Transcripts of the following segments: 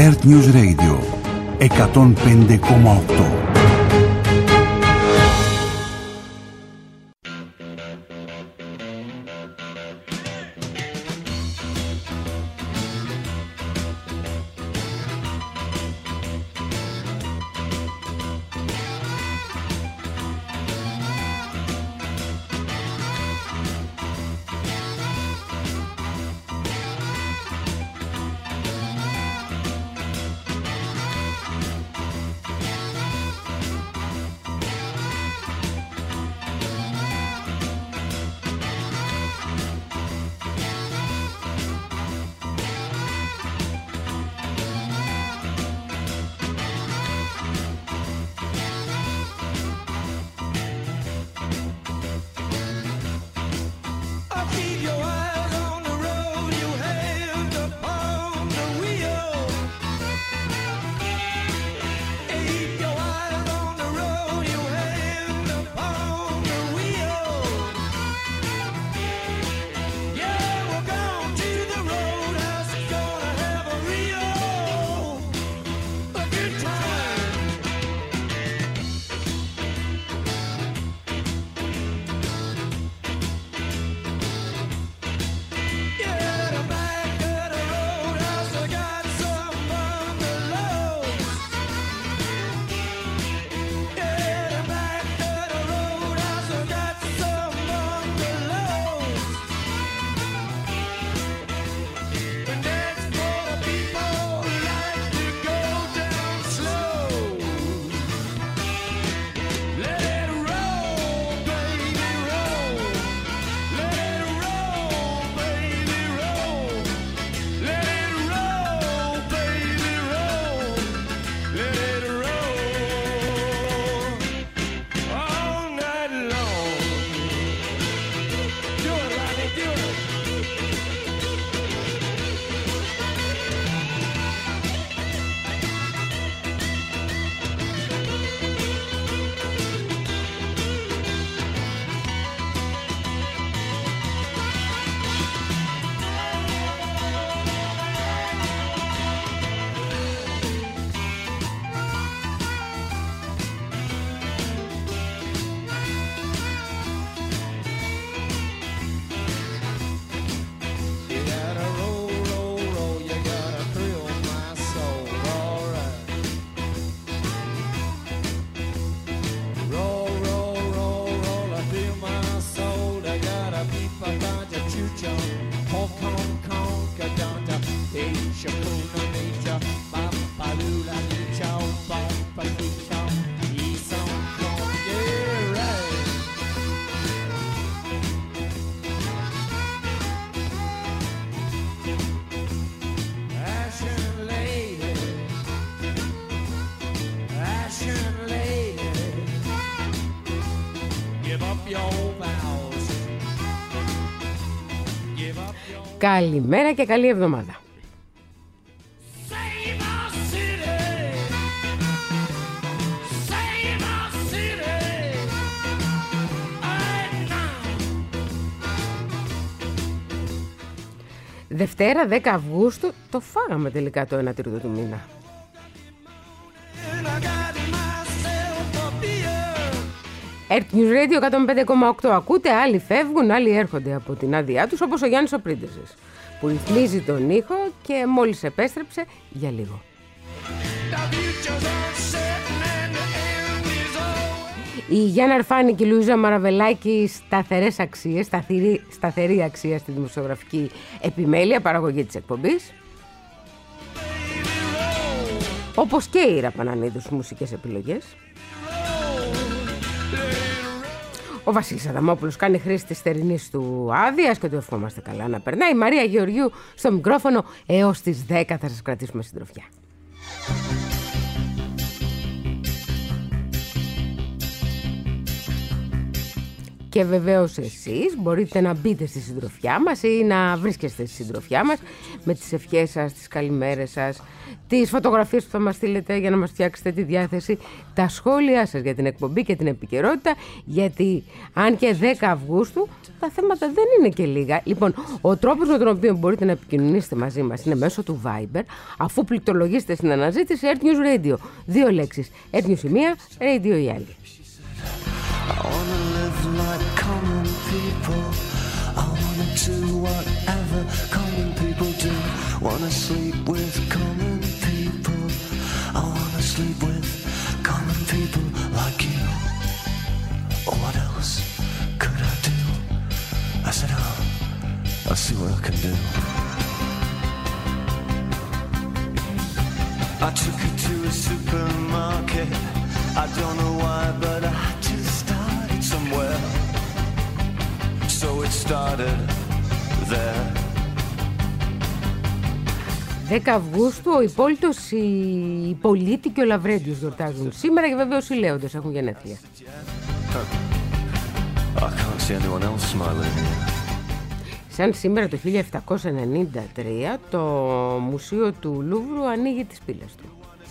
Earth News Radio 105,8. Καλημέρα και καλή εβδομάδα. Δευτέρα 10 Αυγούστου το φάγαμε τελικά το 1 τρίτο του μήνα. Earth News Radio 105,8. Ακούτε, άλλοι φεύγουν, άλλοι έρχονται από την άδειά τους, όπως ο Γιάννης ο Πρίντεζης, που ρυθμίζει τον ήχο και μόλις επέστρεψε για λίγο. Η Γιάννα Αρφάνη και η Λουίζα Μαραβελάκη, σταθερές αξίες, σταθερή αξία στη δημοσιογραφική επιμέλεια, παραγωγή της εκπομπής. Όπως και η Ήρα Πανανίδου στις μουσικές επιλογές. Ο Βασίλης Αδαμόπουλος κάνει χρήση της θερινής του άδειας και του ευχόμαστε καλά να περνάει. Η Μαρία Γεωργιού στο μικρόφωνο έως τις 10 θα σας κρατήσουμε συντροφιά. Και βεβαίως εσείς μπορείτε να μπείτε στη συντροφιά μας ή να βρίσκεστε στη συντροφιά μας με τις ευχές σας, τις καλημέρες σας, τις φωτογραφίες που θα μας στείλετε για να μας φτιάξετε τη διάθεση, τα σχόλιά σας για την εκπομπή και την επικαιρότητα, γιατί αν και 10 Αυγούστου τα θέματα δεν είναι και λίγα. Λοιπόν, ο τρόπος με τον οποίο μπορείτε να επικοινωνήσετε μαζί μας είναι μέσω του Viber, αφού πληκτρολογήσετε στην αναζήτηση Earth News Radio. 2 λέξεις, Earth News η μία, Radio η άλλη. I wanna live like common people. I wanna do whatever common people do. Wanna sleep with common people. I wanna sleep with common people like you. What else could I do? I said, I'll see what I can do. I took her to a supermarket. I don't know why, but I just started somewhere. So it started there. 10 Αυγούστου, ο Υπόλυτος, η Πολίτη και ο Λαβρέντιος γιορτάζουν σήμερα και βεβαίως οι Λέοντες έχουν γενέθλια. I can't see anyone else smiling. Σαν σήμερα το 1793 το Μουσείο του Λούβρου ανοίγει τις πύλες του.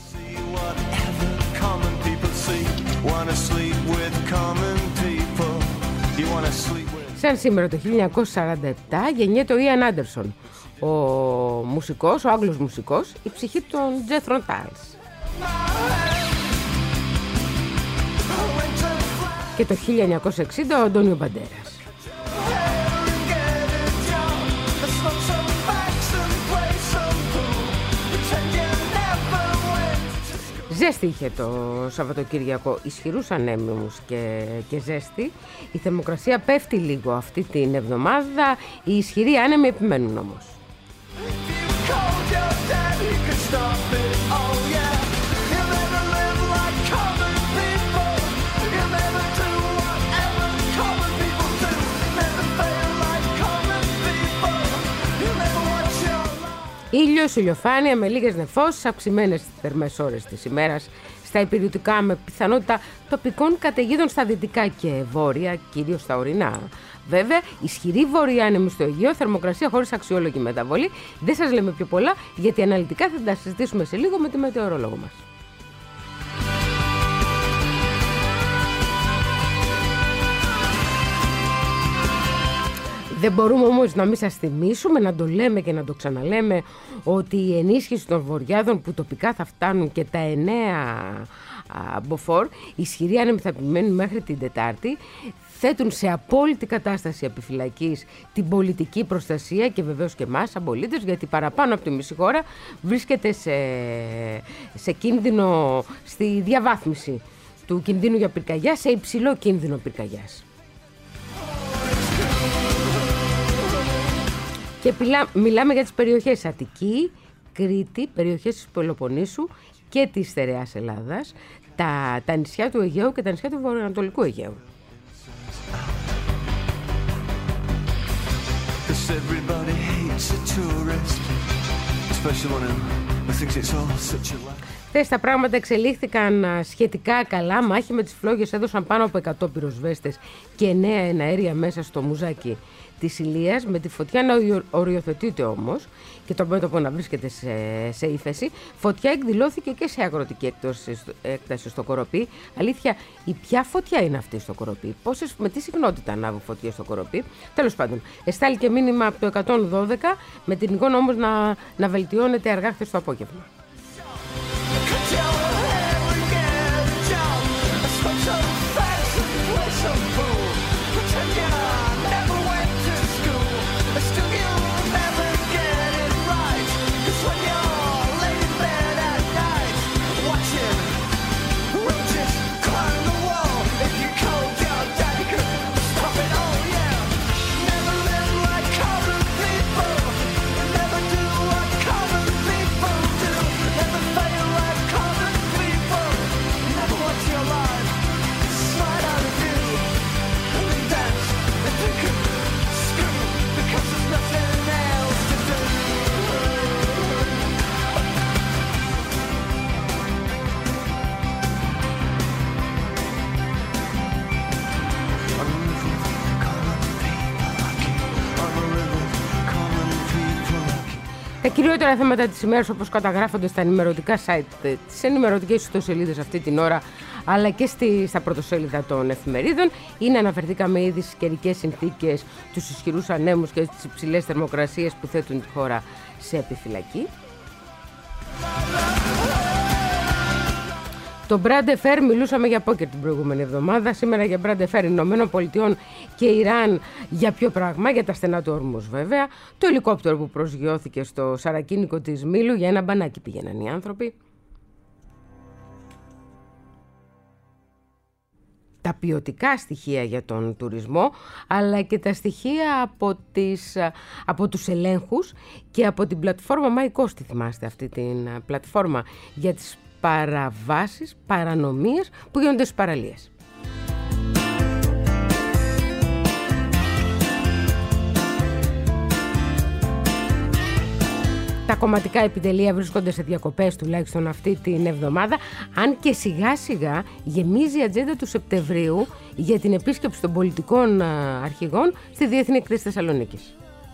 Σαν σήμερα το 1947 γεννιέται ο Ιαν Άντερσον, ο μουσικός, ο Άγγλος μουσικός, η ψυχή των Jethro Tull. Και το 1960 ο Αντώνιο Μπαντέρας. Ζέστη είχε το Σαββατοκύριακο, ισχυρούς ανέμους και ζέστη. Η θερμοκρασία πέφτει λίγο αυτή την εβδομάδα, οι ισχυροί άνεμοι επιμένουν όμως. Ήλιος, ηλιοφάνεια με λίγες νεφώσεις, αυξημένες θερμές ώρες της ημέρας στα υπηρετικά με πιθανότητα τοπικών καταιγίδων στα δυτικά και βόρεια, κυρίως στα ορεινά. Βέβαια, ισχυρή βόρεια άνεμη στο Αιγαίο, θερμοκρασία χωρίς αξιόλογη μεταβολή. Δεν σας λέμε πιο πολλά, γιατί αναλυτικά θα τα συζητήσουμε σε λίγο με τη μετεωρολόγο μας. Δεν μπορούμε όμως να μην σας θυμίσουμε, να το λέμε και να το ξαναλέμε, ότι η ενίσχυση των βορειάδων που τοπικά θα φτάνουν και τα 9 μποφόρ, ισχυροί άνεμοι θα επιμένουν μέχρι την Τετάρτη, θέτουν σε απόλυτη κατάσταση επιφυλακής την πολιτική προστασία και βεβαίως και εμάς σαν πολίτες, γιατί παραπάνω από τη μισή χώρα βρίσκεται σε κίνδυνο, στη διαβάθμιση του κινδύνου για πυρκαγιά, σε υψηλό κίνδυνο πυρκαγιάς. Και μιλάμε για τις περιοχές Αττική, Κρήτη, περιοχές της Πελοποννήσου και της Στερεάς Ελλάδας, τα νησιά του Αιγαίου και τα νησιά του Βορειοανατολικού Αιγαίου. Χθες τα πράγματα εξελίχθηκαν σχετικά καλά. Μάχη με τις φλόγες έδωσαν πάνω από 100 πυροσβέστες και 9 εναέρια μέσα στο μουζάκι της Ηλίας, με τη φωτιά να οριοθετείται όμως και το μέτωπο να βρίσκεται σε ύφεση. Φωτιά εκδηλώθηκε και σε αγροτική έκταση στο Κοροπή. Αλήθεια, η ποια φωτιά είναι αυτή στο Κοροπή, με τι συχνότητα ανάβουν φωτιές στο Κοροπή. Τέλος πάντων, εστάλει και μήνυμα από το 112, με την εικόνα όμως να βελτιώνεται αργά χθες το απόγευμα. Τα κυριότερα θέματα της ημέρας, όπως καταγράφονται στα ενημερωτικά site, τις ενημερωτικές ιστοσελίδες αυτή την ώρα, αλλά και στα πρωτοσέλιδα των εφημερίδων, είναι, αναφερθήκαμε ήδη, στις καιρικές συνθήκες, τους ισχυρούς ανέμους και τις υψηλές θερμοκρασίες που θέτουν τη χώρα σε επιφυλακή. Το Brand Affair, μιλούσαμε για πόκερ την προηγούμενη εβδομάδα. Σήμερα για Brand Affair Ηνωμένων Πολιτειών και Ιράν. Για ποιο πράγμα? Για τα στενά του ορμούς, βέβαια. Το ελικόπτερο που προσγειώθηκε στο σαρακίνικο της Μήλου, για ένα μπανάκι πήγαιναν οι άνθρωποι. Τα ποιοτικά στοιχεία για τον τουρισμό, αλλά και τα στοιχεία από τους ελέγχους και από την πλατφόρμα MyCosti, θυμάστε αυτή την πλατφόρμα για τις παραβάσεις, παρανομίες που γίνονται στις παραλίες. Τα κομματικά επιτελεία βρίσκονται σε διακοπές τουλάχιστον αυτή την εβδομάδα, αν και σιγά σιγά γεμίζει η ατζέντα του Σεπτεμβρίου για την επίσκεψη των πολιτικών αρχηγών στη Διεθνή Εκθέση Θεσσαλονίκης.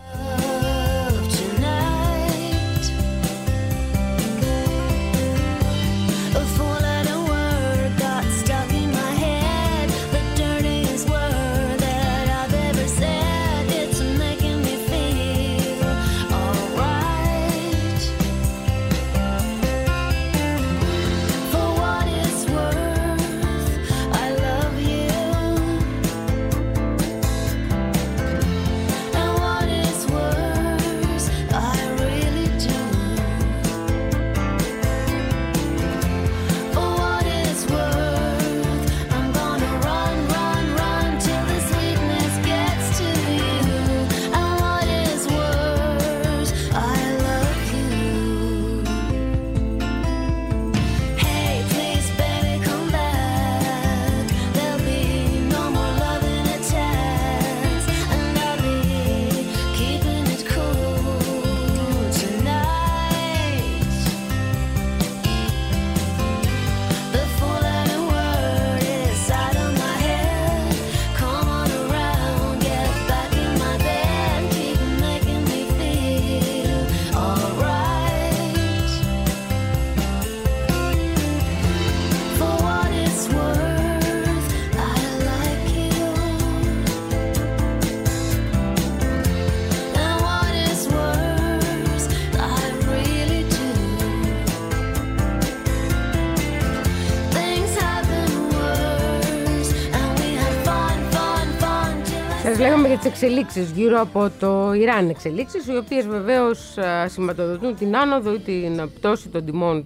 Σας λέγαμε για τις εξελίξεις γύρω από το Ιράν, εξελίξεις οι οποίες βεβαίως σηματοδοτούν την άνοδο ή την πτώση των τιμών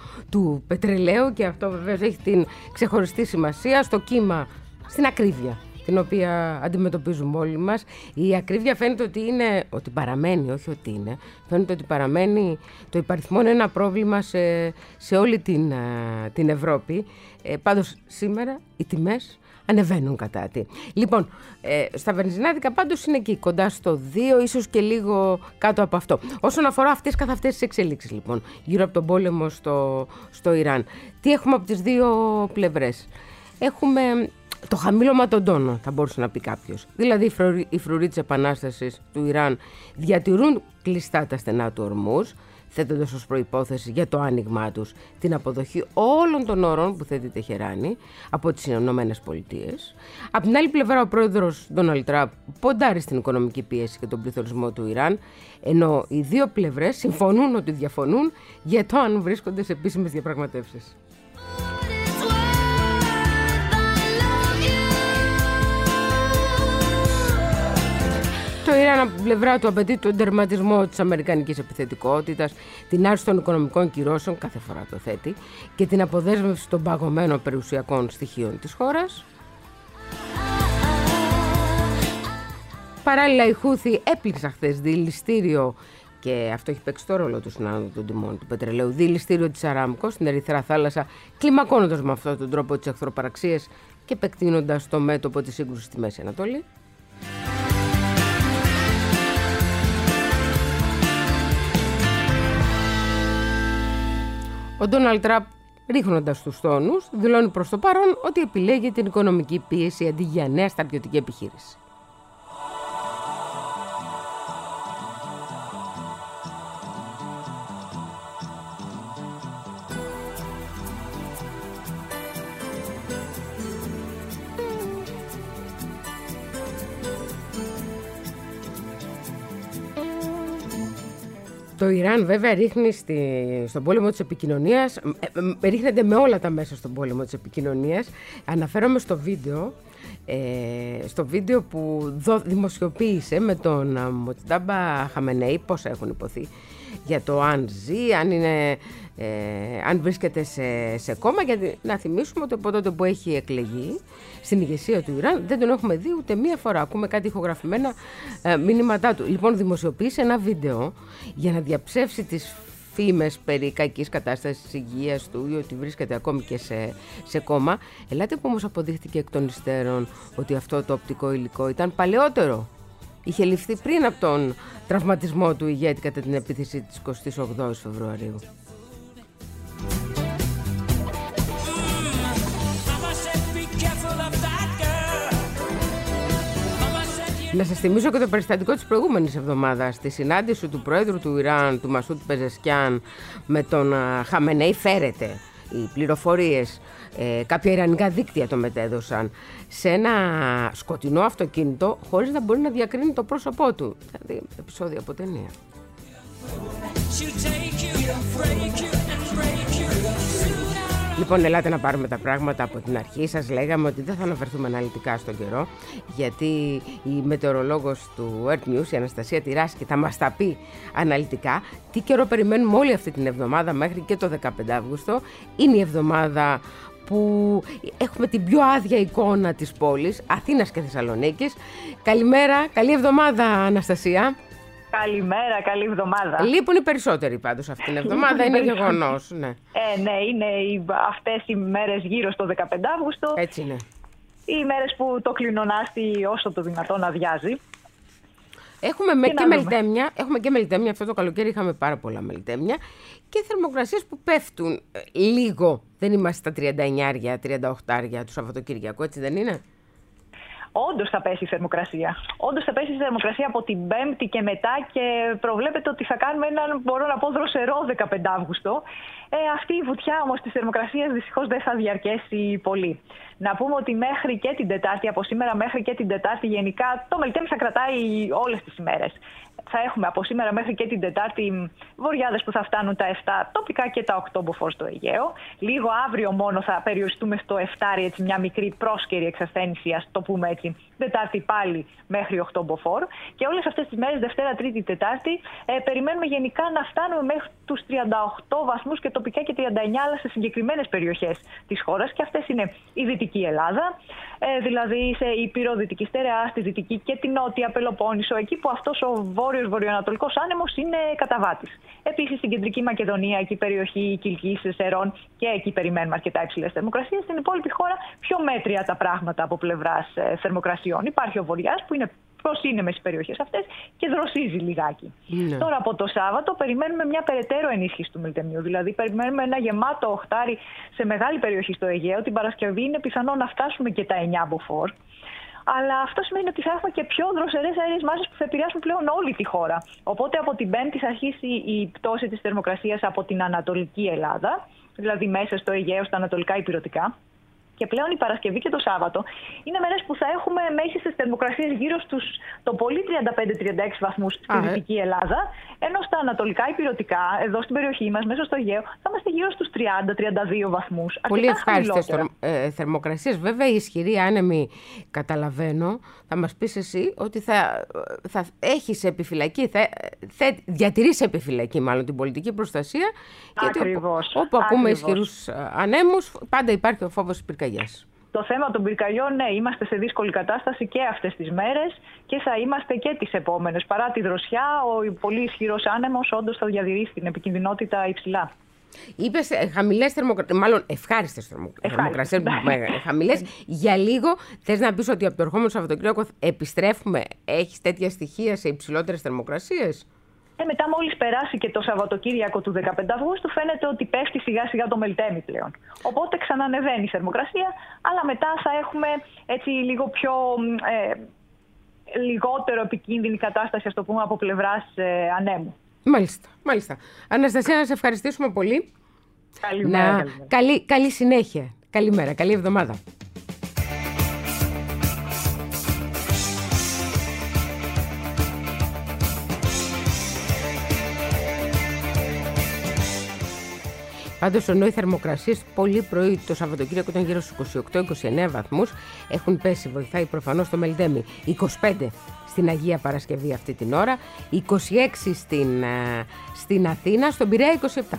του πετρελαίου, και αυτό βεβαίως έχει την ξεχωριστή σημασία στο κύμα, στην ακρίβεια την οποία αντιμετωπίζουμε όλοι μας. Η ακρίβεια φαίνεται ότι παραμένει, όχι ότι είναι, φαίνεται ότι παραμένει το υπαριθμόν ένα πρόβλημα σε όλη την Ευρώπη. Πάντως σήμερα οι τιμές ανεβαίνουν κατά τη. Λοιπόν, στα βενζινάδικα πάντως είναι εκεί, κοντά στο 2, ίσως και λίγο κάτω από αυτό. Όσον αφορά αυτές καθ' αυτές τις εξελίξεις, λοιπόν, γύρω από τον πόλεμο στο Ιράν, τι έχουμε από τις δύο πλευρές? Έχουμε το χαμήλωμα των τόνων, θα μπορούσε να πει κάποιος. Δηλαδή, οι φρουροί της Επανάστασης του Ιράν διατηρούν κλειστά τα στενά του ορμούς, θέτοντας ως προϋπόθεση για το άνοιγμά τους την αποδοχή όλων των όρων που θέτει η Τεχεράνη από τις Ηνωμένες Πολιτείες. Από την άλλη πλευρά, ο πρόεδρος Ντόναλντ Τραμπ ποντάρει στην οικονομική πίεση και τον πληθωρισμό του Ιράν, ενώ οι δύο πλευρές συμφωνούν ότι διαφωνούν για το αν βρίσκονται σε επίσημες διαπραγματεύσεις. Το Ιράν από την πλευρά του απαιτεί τον τερματισμό της αμερικανικής επιθετικότητας, την άρση των οικονομικών κυρώσεων, κάθε φορά το θέτει, και την αποδέσμευση των παγωμένων περιουσιακών στοιχείων της χώρας. Παράλληλα, οι Χούθι έπληξαν χθες δηληστήριο, και αυτό έχει παίξει το ρόλο του στην άνοδο των τιμών του πετρελαίου, δηληστήριο της Αράμκο στην Ερυθρά Θάλασσα, κλιμακώνοντας με αυτόν τον τρόπο τις εχθροπραξίες και επεκτείνοντας το μέτωπο της σύγκρουσης στη Μέση Ανατολή. Ο Ντόναλντ Τραμπ, ρίχνοντας τους τόνους, δηλώνει προς το παρόν ότι επιλέγει την οικονομική πίεση αντί για νέα στρατιωτική επιχείρηση. Το Ιράν βέβαια ρίχνει στον πόλεμο της επικοινωνίας, ρίχνεται με όλα τα μέσα στον πόλεμο της επικοινωνίας. Αναφέρομαι στο βίντεο που δημοσιοποίησε με τον Μοτζτάμπα Χαμενέη, πόσα έχουν υποθεί, για το αν ζει, αν βρίσκεται σε κόμμα, γιατί να θυμίσουμε ότι από τότε που έχει εκλεγεί στην ηγεσία του Ιράν δεν τον έχουμε δει ούτε μία φορά. Ακούμε κάτι ηχογραφημένα μηνύματά του. Λοιπόν, δημοσιοποίησε ένα βίντεο για να διαψεύσει τις φήμες περί κακής κατάστασης της υγείας του ή ότι βρίσκεται ακόμη και σε κόμμα. Ελάτε που όμως αποδείχτηκε εκ των υστέρων ότι αυτό το οπτικό υλικό ήταν παλαιότερο. Είχε ληφθεί πριν από τον τραυματισμό του ηγέτη κατά την επίθεση της 28ης Φεβρουαρίου. Να σας θυμίσω και το περιστατικό της προηγούμενης εβδομάδας. Στη συνάντηση του Προέδρου του Ιράν, του Μασούτ Πεζεσκιάν, με τον Χαμενέη, φέρεται οι πληροφορίες, κάποια ιρανικά δίκτυα το μετέδωσαν, σε ένα σκοτεινό αυτοκίνητο, χωρίς να μπορεί να διακρίνει το πρόσωπό του. Δηλαδή, επεισόδιο από ταινία. Λοιπόν, ελάτε να πάρουμε τα πράγματα από την αρχή. Σας λέγαμε ότι δεν θα αναφερθούμε αναλυτικά στον καιρό, γιατί η μετεωρολόγος του Earth News, η Αναστασία Τυράσκη, θα μας τα πει αναλυτικά τι καιρό περιμένουμε όλη αυτή την εβδομάδα μέχρι και το 15 Αύγουστο. Είναι η εβδομάδα που έχουμε την πιο άδεια εικόνα της πόλης, Αθήνας και Θεσσαλονίκης. Καλημέρα, καλή εβδομάδα, Αναστασία. Καλημέρα, καλή εβδομάδα. Λείπουν οι περισσότεροι πάντως αυτήν την εβδομάδα, είναι γεγονός. Ναι. Ναι, είναι αυτές οι μέρες γύρω στο 15 Αύγουστο. Έτσι είναι. Οι μέρες που το κλινονάστη όσο το δυνατόν αδειάζει. Έχουμε και μελιτέμια, αυτό το καλοκαίρι είχαμε πάρα πολλά μελιτέμια και θερμοκρασίες που πέφτουν λίγο. Δεν είμαστε στα 39-38 του Σαββατοκύριακου, έτσι δεν είναι? Όντως θα πέσει η θερμοκρασία. Όντως θα πέσει η θερμοκρασία από την Πέμπτη και μετά και προβλέπεται ότι θα κάνουμε έναν, μπορώ να πω, δροσερό 15 Αύγουστο. Αυτή η βουτιά όμως της θερμοκρασίας δυστυχώς δεν θα διαρκέσει πολύ. Να πούμε ότι μέχρι και την Τετάρτη, από σήμερα μέχρι και την Τετάρτη, γενικά το μελιτέμι θα κρατάει όλες τις ημέρες. Θα έχουμε από σήμερα μέχρι και την Τετάρτη βοριάδες που θα φτάνουν τα 7, τοπικά και τα 8 μποφόρ στο Αιγαίο. Λίγο αύριο μόνο θα περιοριστούμε στο 7, έτσι μια μικρή πρόσκαιρη εξασθένηση, ας το πούμε έτσι. Τετάρτη πάλι μέχρι 8 μποφόρ. Και όλες αυτές τις μέρες, Δευτέρα, Τρίτη, Τετάρτη, περιμένουμε γενικά να φτάνουμε μέχρι τους 38 βαθμούς και τοπικά και 39, αλλά σε συγκεκριμένες περιοχές της χώρας. Και αυτές είναι η Δυτική Ελλάδα, δηλαδή σε Ήπειρο, Δυτική Στερεά, στη Δυτική και την Νότια Πελοπόννησο, εκεί που αυτός ο βόρειος-βορειοανατολικός άνεμος είναι καταβάτης. Επίσης στην Κεντρική Μακεδονία, εκεί η περιοχή Κιλκής, Σερών, και εκεί περιμένουμε αρκετά υψηλές θερμοκρασίες. Στην υπόλοιπη χώρα πιο μέτρια τα πράγματα από πλευράς θερμοκρασιών. Υπάρχει ο Βοριάς που είναι προσύνεμες οι περιοχές αυτές και δροσίζει λιγάκι. Ναι. Τώρα από το Σάββατο περιμένουμε μια περαιτέρω ενίσχυση του μελιτεμιού. Δηλαδή περιμένουμε ένα γεμάτο οχτάρι σε μεγάλη περιοχή στο Αιγαίο. Την Παρασκευή είναι πιθανό να φτάσουμε και τα 9 μποφόρ. Αλλά αυτό σημαίνει ότι θα έχουμε και πιο δροσερές αέριες μάζες που θα επηρεάσουν πλέον όλη τη χώρα. Οπότε από την Πέμπτη θα αρχίσει η πτώση της θερμοκρασίας από την Ανατολική Ελλάδα, δηλαδή μέσα στο Αιγαίο, στα ανατολικά ηπειρωτικά. Και πλέον η Παρασκευή και το Σάββατο είναι μέρες που θα έχουμε μέγιστες θερμοκρασίες γύρω στους το πολύ 35-36 βαθμούς στη Δυτική Ελλάδα, ενώ στα ανατολικά ηπειρωτικά, εδώ στην περιοχή μας, μέσα στο Αιγαίο, θα είμαστε γύρω στους 30-32 βαθμούς. Πολύ ευχάριστες θερμοκρασίες. Βέβαια, η ισχυρή άνεμη, καταλαβαίνω, θα μας πεις εσύ ότι θα έχεις επιφυλακή, θα διατηρείς επιφυλακή μάλλον την πολιτική προστασία. Ακριβώς. Γιατί όπου ακούμε ισχυρούς ανέμους, πάντα υπάρχει ο φόβος πυρκαγιάς. Το θέμα των πυρκαγιών, ναι, είμαστε σε δύσκολη κατάσταση και αυτές τις μέρες και θα είμαστε και τις επόμενες. Παρά τη δροσιά, ο πολύ ισχυρός άνεμος όντως θα διατηρήσει την επικινδυνότητα υψηλά. Είπες χαμηλές θερμοκρασίες, μάλλον ευχάριστες θερμοκρασίες, χαμηλές. Για λίγο θες να πεις ότι από το ερχόμενο Σαββατοκύριακο επιστρέφουμε, έχεις τέτοια στοιχεία σε υψηλότερες θερμοκρασίες? Μετά μόλις περάσει και το Σαββατοκύριακο του 15 Αυγούστου φαίνεται ότι πέφτει σιγά σιγά το μελιτέμι πλέον. Οπότε ξανανεβαίνει η θερμοκρασία, αλλά μετά θα έχουμε έτσι λίγο πιο λιγότερο επικίνδυνη κατάσταση, ας το πούμε, από πλευράς ανέμου. Μάλιστα. Αναστασία, να σε ευχαριστήσουμε πολύ. Καλημέρα. Καλή συνέχεια. Καλημέρα, καλή εβδομάδα. Πάντως ενώ οι θερμοκρασίες πολύ πρωί το Σαββατοκύριακο ήταν γύρω στους 28-29 βαθμούς, έχουν πέσει, βοηθάει προφανώς το Μελτέμι, 25 στην Αγία Παρασκευή αυτή την ώρα, 26 στην Αθήνα, στον Πειραιά 27.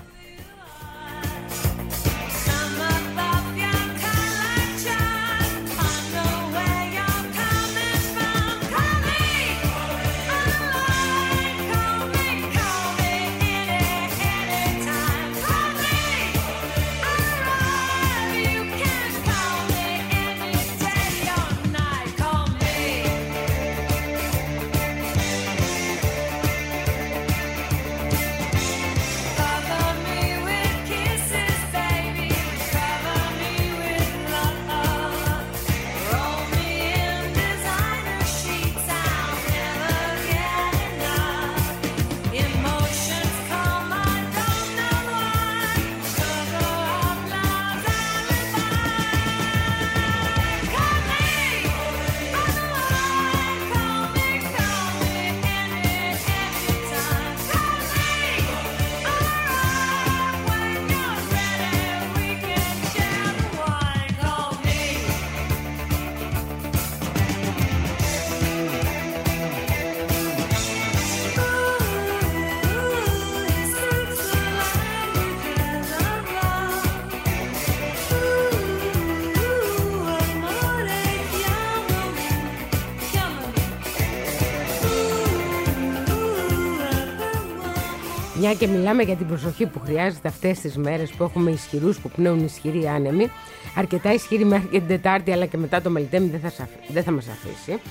Μια και μιλάμε για την προσοχή που χρειάζεται αυτές τις μέρες που έχουμε ισχυρούς που πνέουν ισχυροί άνεμοι, αρκετά ισχυροί μέχρι και την Τετάρτη, αλλά και μετά το Μελτέμι δεν θα μας αφήσει.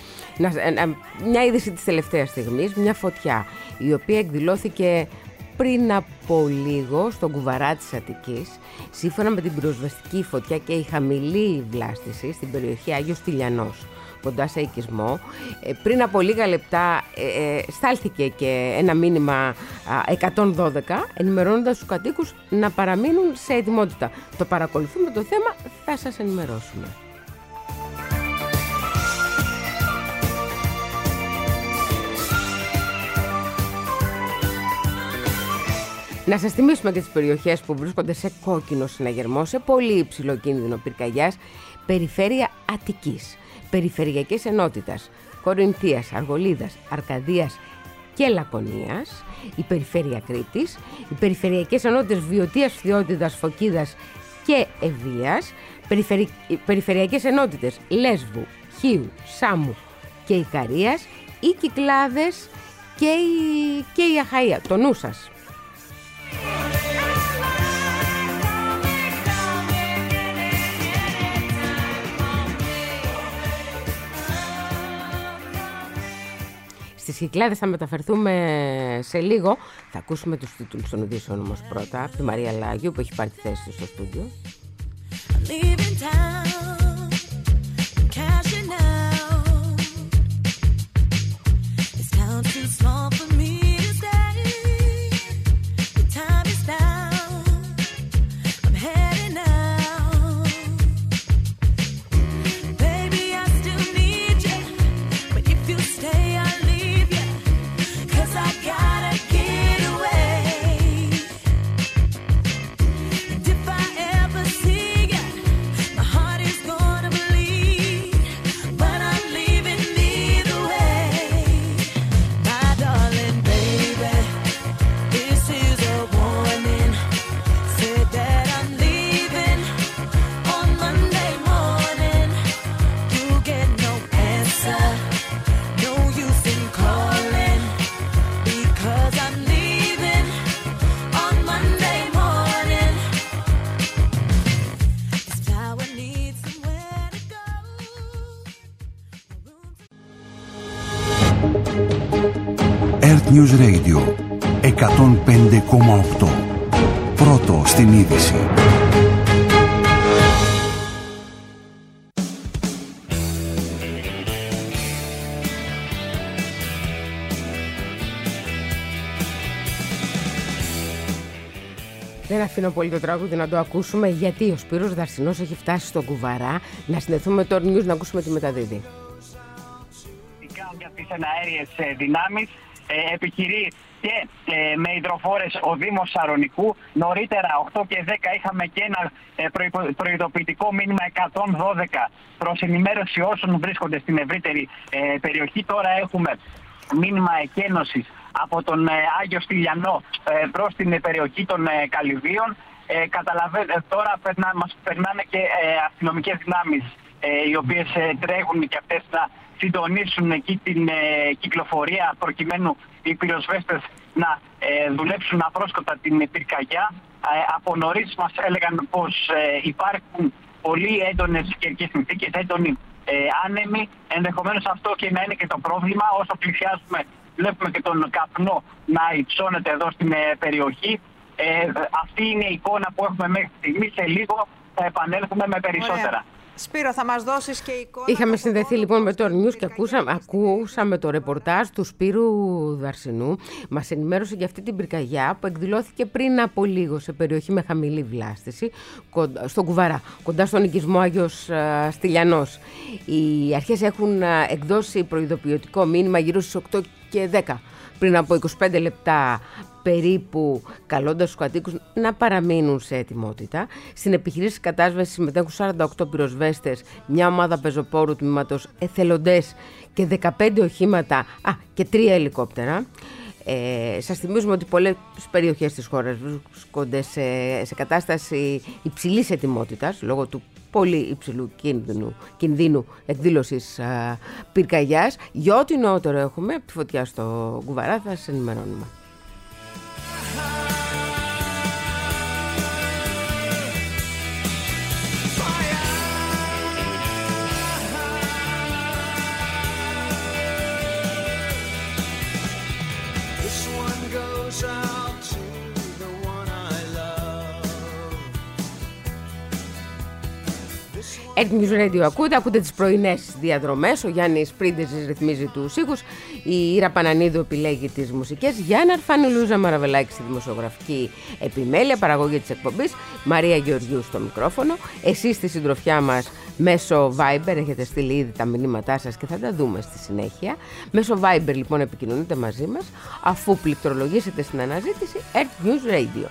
Μια είδηση της τελευταίας στιγμής, μια φωτιά η οποία εκδηλώθηκε πριν από λίγο στον Κουβαρά της Αττικής, σύμφωνα με την πυροσβεστική φωτιά και η χαμηλή βλάστηση στην περιοχή Άγιος Τηλιανός, κοντά σε οικισμό. Πριν από λίγα λεπτά στάλθηκε και ένα μήνυμα 112 ενημερώνοντας τους κατοίκους να παραμείνουν σε ετοιμότητα. Το παρακολουθούμε το θέμα, θα σας ενημερώσουμε. Να σας θυμίσουμε και τις περιοχές που βρίσκονται σε κόκκινο συναγερμό, σε πολύ υψηλό κίνδυνο πυρκαγιάς, περιφέρεια Αττικής, περιφερειακές ενότητας Κορινθίας, Αργολίδας, Αρκαδίας και Λακωνίας, η περιφέρεια Κρήτης, οι περιφερειακές ενότητες Βιωτίας, Φθιώτιδας, Φωκίδας και Ευβοίας, περιφερειακές ενότητες Λέσβου, Χίου, Σάμου και Ικαρίας, οι Κυκλάδες και η Αχαΐα. Το νου σας. Στις Κυκλάδες θα μεταφερθούμε σε λίγο. Θα ακούσουμε τους τίτλους των ειδήσεων όμως πρώτα από τη Μαρία Λάγιου που έχει πάρει τη θέση του στο στούντιο. News Radio 105,8. Πρώτο στην είδηση. Δεν αφήνω πολύ το τραγούδι να το ακούσουμε, γιατί ο Σπύρος Δαρσινός έχει φτάσει στον Κουβαρά. Να συνδεθούμε με το News να ακούσουμε τη μεταδίδη. Για τις εναέριες δυνάμεις επιχειρεί και με υδροφόρες ο Δήμος Σαρονικού. Νωρίτερα, 8 και 10, είχαμε και ένα προειδοποιητικό μήνυμα 112 προς ενημέρωση όσων βρίσκονται στην ευρύτερη περιοχή. Τώρα έχουμε μήνυμα εκένωσης από τον Άγιο Στυλιανό προς την περιοχή των Καλυβίων. Καταλαβαίνετε, τώρα μας περνάνε και αστυνομικές δυνάμεις οι οποίες τρέχουν και αυτές να συντονίσουν εκεί την κυκλοφορία προκειμένου οι πυροσβέστες να δουλέψουν απρόσκοπτα την πυρκαγιά. Από νωρίς μας έλεγαν πως υπάρχουν πολύ έντονες καιρικές συνθήκες, έντονοι άνεμοι. Ενδεχομένως αυτό και να είναι και το πρόβλημα. Όσο πλησιάζουμε βλέπουμε και τον καπνό να υψώνεται εδώ στην περιοχή. Αυτή είναι η εικόνα που έχουμε μέχρι στιγμή. Σε λίγο θα επανέλθουμε με περισσότερα. Ωραία. Σπύρο, θα μας δώσεις και εικόνα. Είχαμε συνδεθεί λοιπόν με το News και ακούσαμε το ρεπορτάζ του Σπύρου Δαρσινού. Μας ενημέρωσε για αυτή την πυρκαγιά που εκδηλώθηκε πριν από λίγο σε περιοχή με χαμηλή βλάστηση, στον Κουβαρά, κοντά στον οικισμό Άγιος Στυλιανός. Οι αρχές έχουν εκδώσει προειδοποιητικό μήνυμα γύρω στις 8 και 10, πριν από 25 λεπτά περίπου, καλώντας τους κατοίκους να παραμείνουν σε ετοιμότητα. Στην επιχειρήση κατάσβεσης συμμετέχουν 48 πυροσβέστες, μια ομάδα πεζοπόρου τμήματος, εθελοντές και 15 οχήματα και 3 ελικόπτερα. Σας θυμίζουμε ότι πολλές περιοχές της χώρας βρίσκονται σε κατάσταση υψηλής ετοιμότητας λόγω του πολύ υψηλού κινδύνου εκδήλωσης πυρκαγιάς. Για ό,τι νεότερο έχουμε από τη φωτιά στο Κουβαρά θα σας ενημερώνουμε. Earth News Radio ακούτε τις πρωινές διαδρομές. Ο Γιάννης Πρίντεζης ρυθμίζει τους ήχους. Η Ήρα Πανανίδου επιλέγει τις μουσικές. Γιάννα Αρφάνη, Λούζα Μαραβελάκη στη δημοσιογραφική επιμέλεια, παραγωγή της εκπομπής. Μαρία Γεωργιού στο μικρόφωνο. Εσείς στη συντροφιά μας μέσω Viber έχετε στείλει ήδη τα μηνύματά σας και θα τα δούμε στη συνέχεια. Μέσω Viber λοιπόν επικοινωνείτε μαζί μας αφού πληκτρολογήσετε στην αναζήτηση Earth News Radio.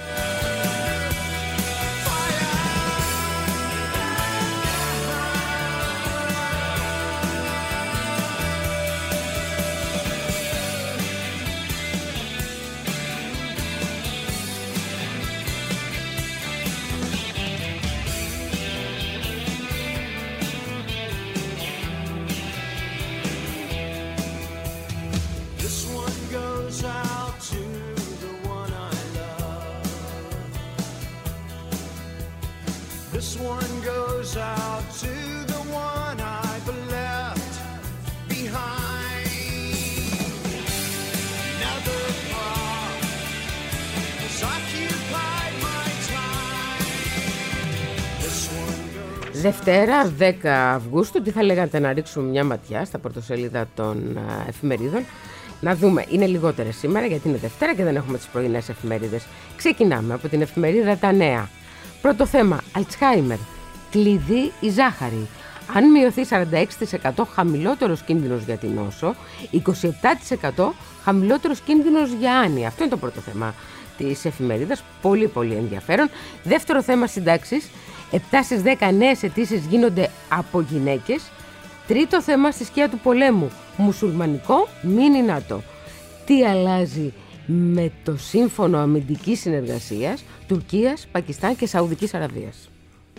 Δευτέρα 10 Αυγούστου, τι θα λέγατε να ρίξουμε μια ματιά στα πρωτοσέλιδα των εφημερίδων. Να δούμε, είναι λιγότερες σήμερα γιατί είναι Δευτέρα και δεν έχουμε τις πρωινές εφημερίδες. Ξεκινάμε από την εφημερίδα Τα Νέα. Πρώτο θέμα, Αλτσχάιμερ, κλειδί η ζάχαρη. Αν μειωθεί 46% χαμηλότερος κίνδυνος για την νόσο, 27% χαμηλότερος κίνδυνος για άνοια. Αυτό είναι το πρώτο θέμα της εφημερίδας, πολύ πολύ ενδιαφέρον. Δεύτερο θέμα, συντάξεις. 7 στις 10 νέες αιτήσεις γίνονται από γυναίκες. Τρίτο θέμα, στη σκιά του πολέμου. Μουσουλμανικό μίνι ΝΑΤΟ. Τι αλλάζει με το σύμφωνο αμυντικής συνεργασίας Τουρκίας, Πακιστάν και Σαουδικής Αραβίας.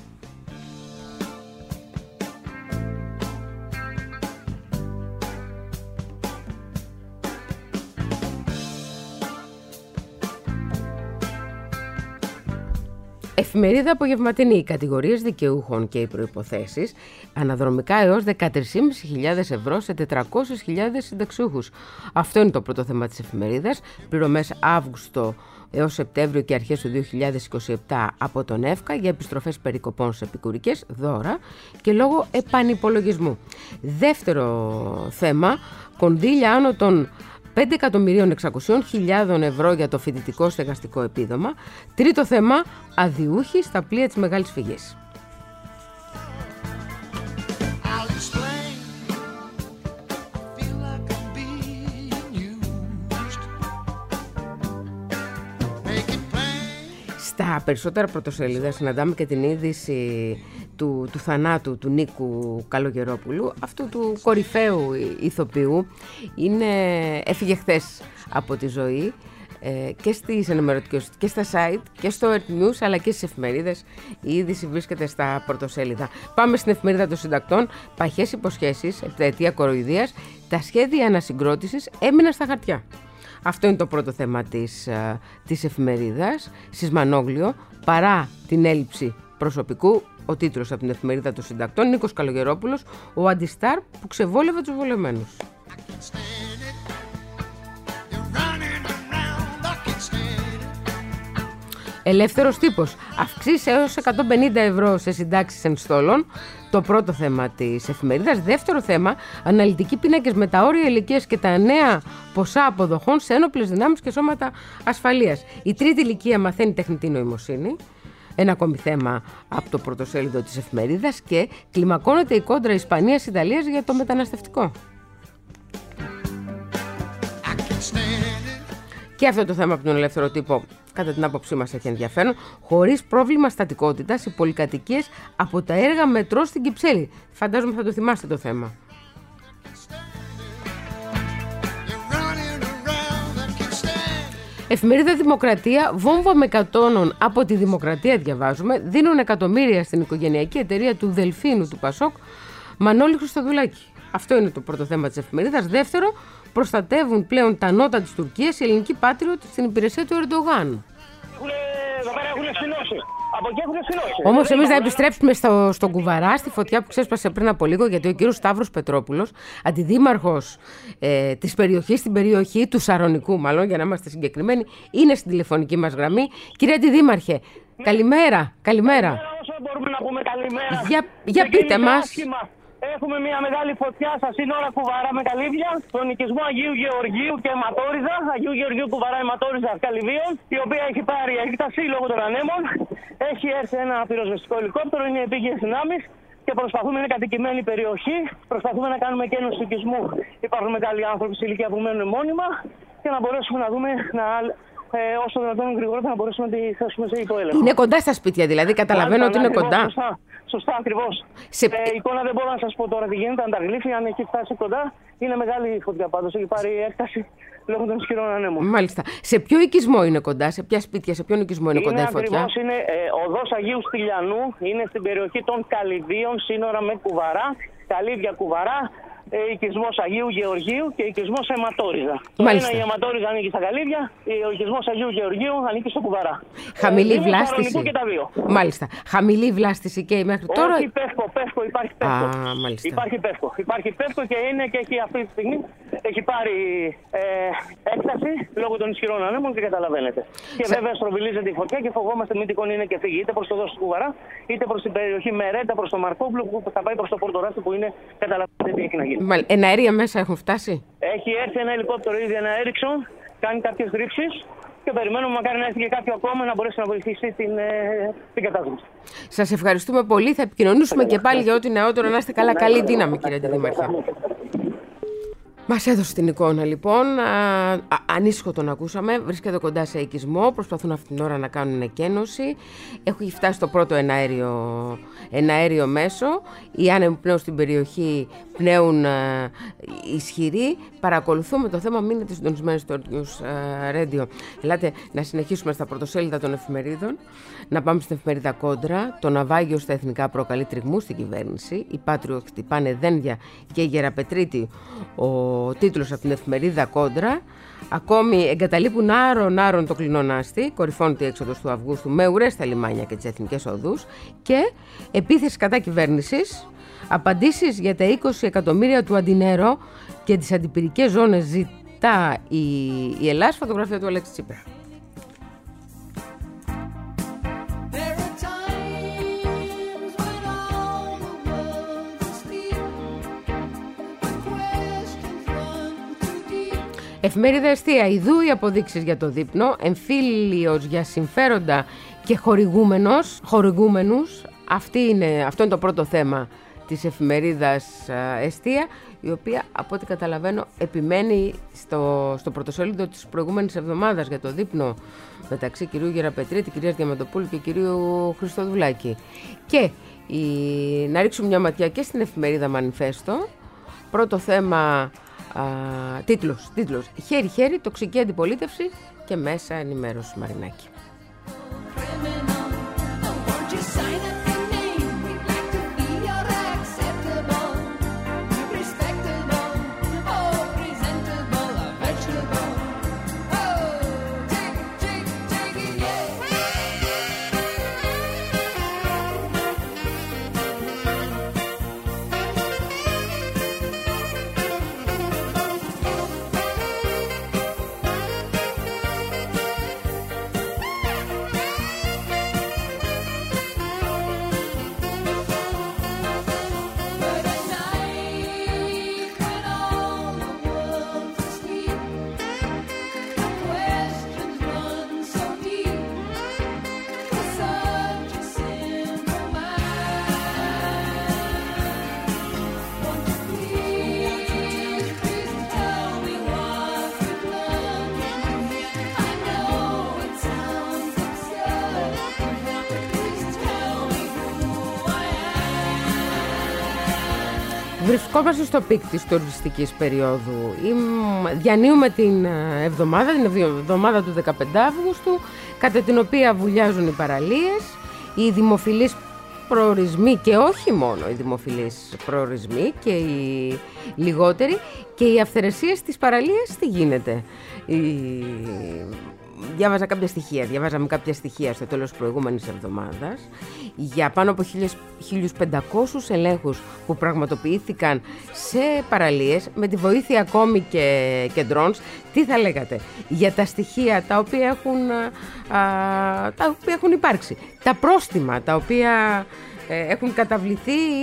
Εφημερίδα απογευματινή. Οι κατηγορίες δικαιούχων και οι προϋποθέσεις. Αναδρομικά έως 13.500 ευρώ σε 400.000 συνταξιούχους. Αυτό είναι το πρώτο θέμα της εφημερίδας. Πληρωμές Αύγουστο έως Σεπτέμβριο και αρχές του 2027 από τον ΕΦΚΑ για επιστροφές περικοπών σε επικουρικές, δώρα και λόγω επανυπολογισμού. Δεύτερο θέμα, κονδύλια άνω των 5.600.000 ευρώ για το φοιτητικό στεγαστικό επίδομα. Τρίτο θέμα, αδιούχοι στα πλοία της Μεγάλης Φυγής. Στα περισσότερα πρωτοσέλιδα συναντάμε και την είδηση του θανάτου του Νίκου Καλογερόπουλου, αυτού του κορυφαίου ηθοποιού. Έφυγε χθες από τη ζωή. Και στις ενημερωτικές και στα site και στο Earth News αλλά και στις εφημερίδες η είδηση βρίσκεται στα πρωτοσέλιδα. Πάμε στην εφημερίδα των συντακτών. Παχές υποσχέσεις, επταετία κοροϊδίας, τα σχέδια ανασυγκρότησης έμειναν στα χαρτιά. Αυτό είναι το πρώτο θέμα της εφημερίδας. Σεισμανόγλιο, παρά την έλλειψη προσωπικού, ο τίτλος από την εφημερίδα των συντακτών, Νίκος Καλογερόπουλος, ο αντιστάρ που ξεβόλευε τους βολεμένους. Ελεύθερος τύπος. Αυξήσεις έως 150 ευρώ σε συντάξεις ενστόλων. Το πρώτο θέμα της εφημερίδας. Δεύτερο θέμα, αναλυτικοί πίνακες με τα όρια ηλικίας και τα νέα ποσά αποδοχών σε ένοπλες δυνάμεις και σώματα ασφαλείας. Η τρίτη ηλικία μαθαίνει τεχνητή νοημοσύνη. Ένα ακόμη θέμα από το πρωτοσέλιδο της εφημερίδας. Και κλιμακώνεται η κόντρα Ισπανίας-Ιταλίας για το μεταναστευτικό. Και αυτό το θέμα από τον ελεύθερο τύπο, κατά την άποψή μας, έχει ενδιαφέρον. Χωρίς πρόβλημα στατικότητας, οι πολυκατοικίες από τα έργα μετρό στην Κυψέλη. Φαντάζομαι θα το θυμάστε το θέμα. Εφημερίδα Δημοκρατία, βόμβα με κατώνων από τη Δημοκρατία, διαβάζουμε. Δίνουν εκατομμύρια στην οικογενειακή εταιρεία του Δελφίνου του Πασόκ, Μανώλη Χριστοδουλάκη. Αυτό είναι το πρώτο θέμα της εφημερίδας. Δεύτερο, προστατεύουν πλέον τα νότα της Τουρκίας οι ελληνικοί πάτριωτοι στην υπηρεσία του Ερντογάν. Όμως εμείς να επιστρέψουμε στον Κουβαρά, στη φωτιά που ξέσπασε πριν από λίγο, γιατί ο κύριος Σταύρος Πετρόπουλος, αντιδήμαρχος της περιοχής, στην περιοχή του Σαρονικού, μάλλον για να είμαστε συγκεκριμένοι, είναι στην τηλεφωνική μας γραμμή. Κύριε Αντιδήμαρχε, καλημέρα. Καλημέρα. Όσο μπορούμε να πούμε καλημέρα. Για πείτε μας. Έχουμε μια μεγάλη φωτιά στα σύνορα Κουβαρά με Καλύβια, στον οικισμό Αγίου Γεωργίου και Αιματόριζα, Αγίου Γεωργίου Κουβαρά Αιματόριζα Καλυβίων, η οποία έχει πάρει έκταση λόγω των ανέμων. Έχει έρθει ένα πυροσβεστικό ελικόπτερο, είναι επίγειες δυνάμεις και προσπαθούμε, είναι κατοικημένη περιοχή, προσπαθούμε να κάνουμε εκένωση του οικισμού. Υπάρχουν μεγάλοι άνθρωποι σε ηλικία που μένουν μόνιμα και να μπορέσουμε να δούμε όσο δυνατόν γρηγορότερα να μπορέσουμε να τη θέσουμε σε υποέλεγχο. Είναι κοντά στα σπίτια, δηλαδή καταλαβαίνω ότι είναι κοντά. Σωστά, ακριβώς. Εικόνα δεν μπορώ να σας πω τώρα τι γίνεται, αν τα γλύφει, αν έχει φτάσει κοντά. Είναι μεγάλη η φωτιά πάντως, έχει πάρει έκταση λόγω των ισχυρών ανέμων. Μάλιστα. Σε ποιο οικισμό είναι κοντά, σε ποια σπίτια, σε ποιον οικισμό είναι κοντά η φωτιά? Ακριβώς, είναι οδός Αγίου Στυλιανού, είναι στην περιοχή των Καλυβίων, σύνορα με Κουβαρά, Καλύβια Κουβαρά. Οικισμός Αγίου Γεωργίου και οικισμός Αιματόριζα. Το ένα η Αιματόριζα ανήκει στα Καλύβια, ο οικισμός Αγίου Γεωργίου ανήκει στο Κουβαρά. Χαμηλή βλάστηση. Και τα δύο. Μάλιστα. Χαμηλή βλάστηση και μέχρι τώρα. Όχι, πεύκο, υπάρχει πεύκο. Υπάρχει πεύκο και είναι και έχει αυτή τη στιγμή έχει πάρει έκταση λόγω των ισχυρών ανέμων και καταλαβαίνετε. Και βέβαια στροβιλίζεται η φωτιά και φοβόμαστε μην τυχόν είναι και φύγει είτε προς το δάσος του Κουβαρά είτε προς την περιοχή Μερέτα, προς το Μαρκόπουλο που θα πάει προς το Πορτοράσι που είναι καταλαβαίνετε τι έχει να γίνει. Εναέρια μέσα έχουν φτάσει. Έχει έρθει ένα ελικόπτερο ήδη, ένα Έριξον, κάνει κάποιες ρήψεις και περιμένουμε μακάρι να έρθει και κάποιο ακόμα να μπορέσει να βοηθήσει την κατάσταση. Σας ευχαριστούμε πολύ. Θα επικοινωνήσουμε και πάλι για ό,τι νεότερο. Να είστε καλά. Καλή δύναμη, κύριε Αντιδήμαρχε. Μας έδωσε την εικόνα λοιπόν, ανήσυχο τον ακούσαμε, βρίσκεται κοντά σε οικισμό, προσπαθούν αυτή την ώρα να κάνουν εκένωση, έχει φτάσει το πρώτο εναέριο μέσο, οι άνεμοι πνέουν στην περιοχή, πνέουν ισχυροί, παρακολουθούμε το θέμα, μείνετε συντονισμένοι στο News Radio. Ελάτε να συνεχίσουμε στα πρωτοσέλιδα των εφημερίδων, να πάμε στην εφημερίδα Κόντρα, το ναυάγιο στα εθνικά προκαλεί τριγμού στην κυβέρνηση, οι Πάτριοι χτυπάνε δένδια και η Γεραπετρίτη, ο τίτλος από την εφημερίδα Κόντρα. Ακόμη εγκαταλείπουν άρον το κλινονάστη, κορυφώνεται η έξοδος του Αυγούστου με ουρές στα λιμάνια και τις εθνικές οδούς και επίθεση κατά κυβέρνησης, απαντήσεις για τα 20 εκατομμύρια του Αντινέρο και τις αντιπυρικές ζώνες ζητά η Ελλάς, φωτογραφία του Αλέξη Τσίπρα. Εφημερίδα Εστία, ιδού οι αποδείξεις για το δείπνο, εμφύλιος για συμφέροντα και χορηγούμενους. Αυτό είναι το πρώτο θέμα της εφημερίδας Εστία η οποία από ό,τι καταλαβαίνω επιμένει στο πρωτοσέλιδο της προηγούμενης εβδομάδας για το δείπνο μεταξύ κυρίου Γεραπετρίτη, κυρίας Διαμαντοπούλου και κυρίου Χριστοδουλάκη. Και να ρίξουμε μια ματιά και στην εφημερίδα Μανιφέστο. Πρώτο θέμα, τίτλος «Χέρι-χέρι, τοξική αντιπολίτευση και μέσα ενημέρωση». Μαρινάκη. Βρισκόμαστε στο πικ της τουριστικής περίοδου. Διανύουμε την εβδομάδα του 15 Αύγουστου, κατά την οποία βουλιάζουν οι παραλίες, οι δημοφιλείς προορισμοί και όχι μόνο οι δημοφιλείς προορισμοί και οι λιγότεροι, και οι αυθαιρεσίες στις παραλίες. Τι γίνεται? Διαβάζαμε κάποια στοιχεία στο τέλος της προηγούμενης εβδομάδας για πάνω από 1.500 ελέγχους που πραγματοποιήθηκαν σε παραλίες με τη βοήθεια ακόμη και drones. Τι θα λέγατε για τα στοιχεία τα οποία έχουν υπάρξει, τα πρόστιμα τα οποία έχουν καταβληθεί ή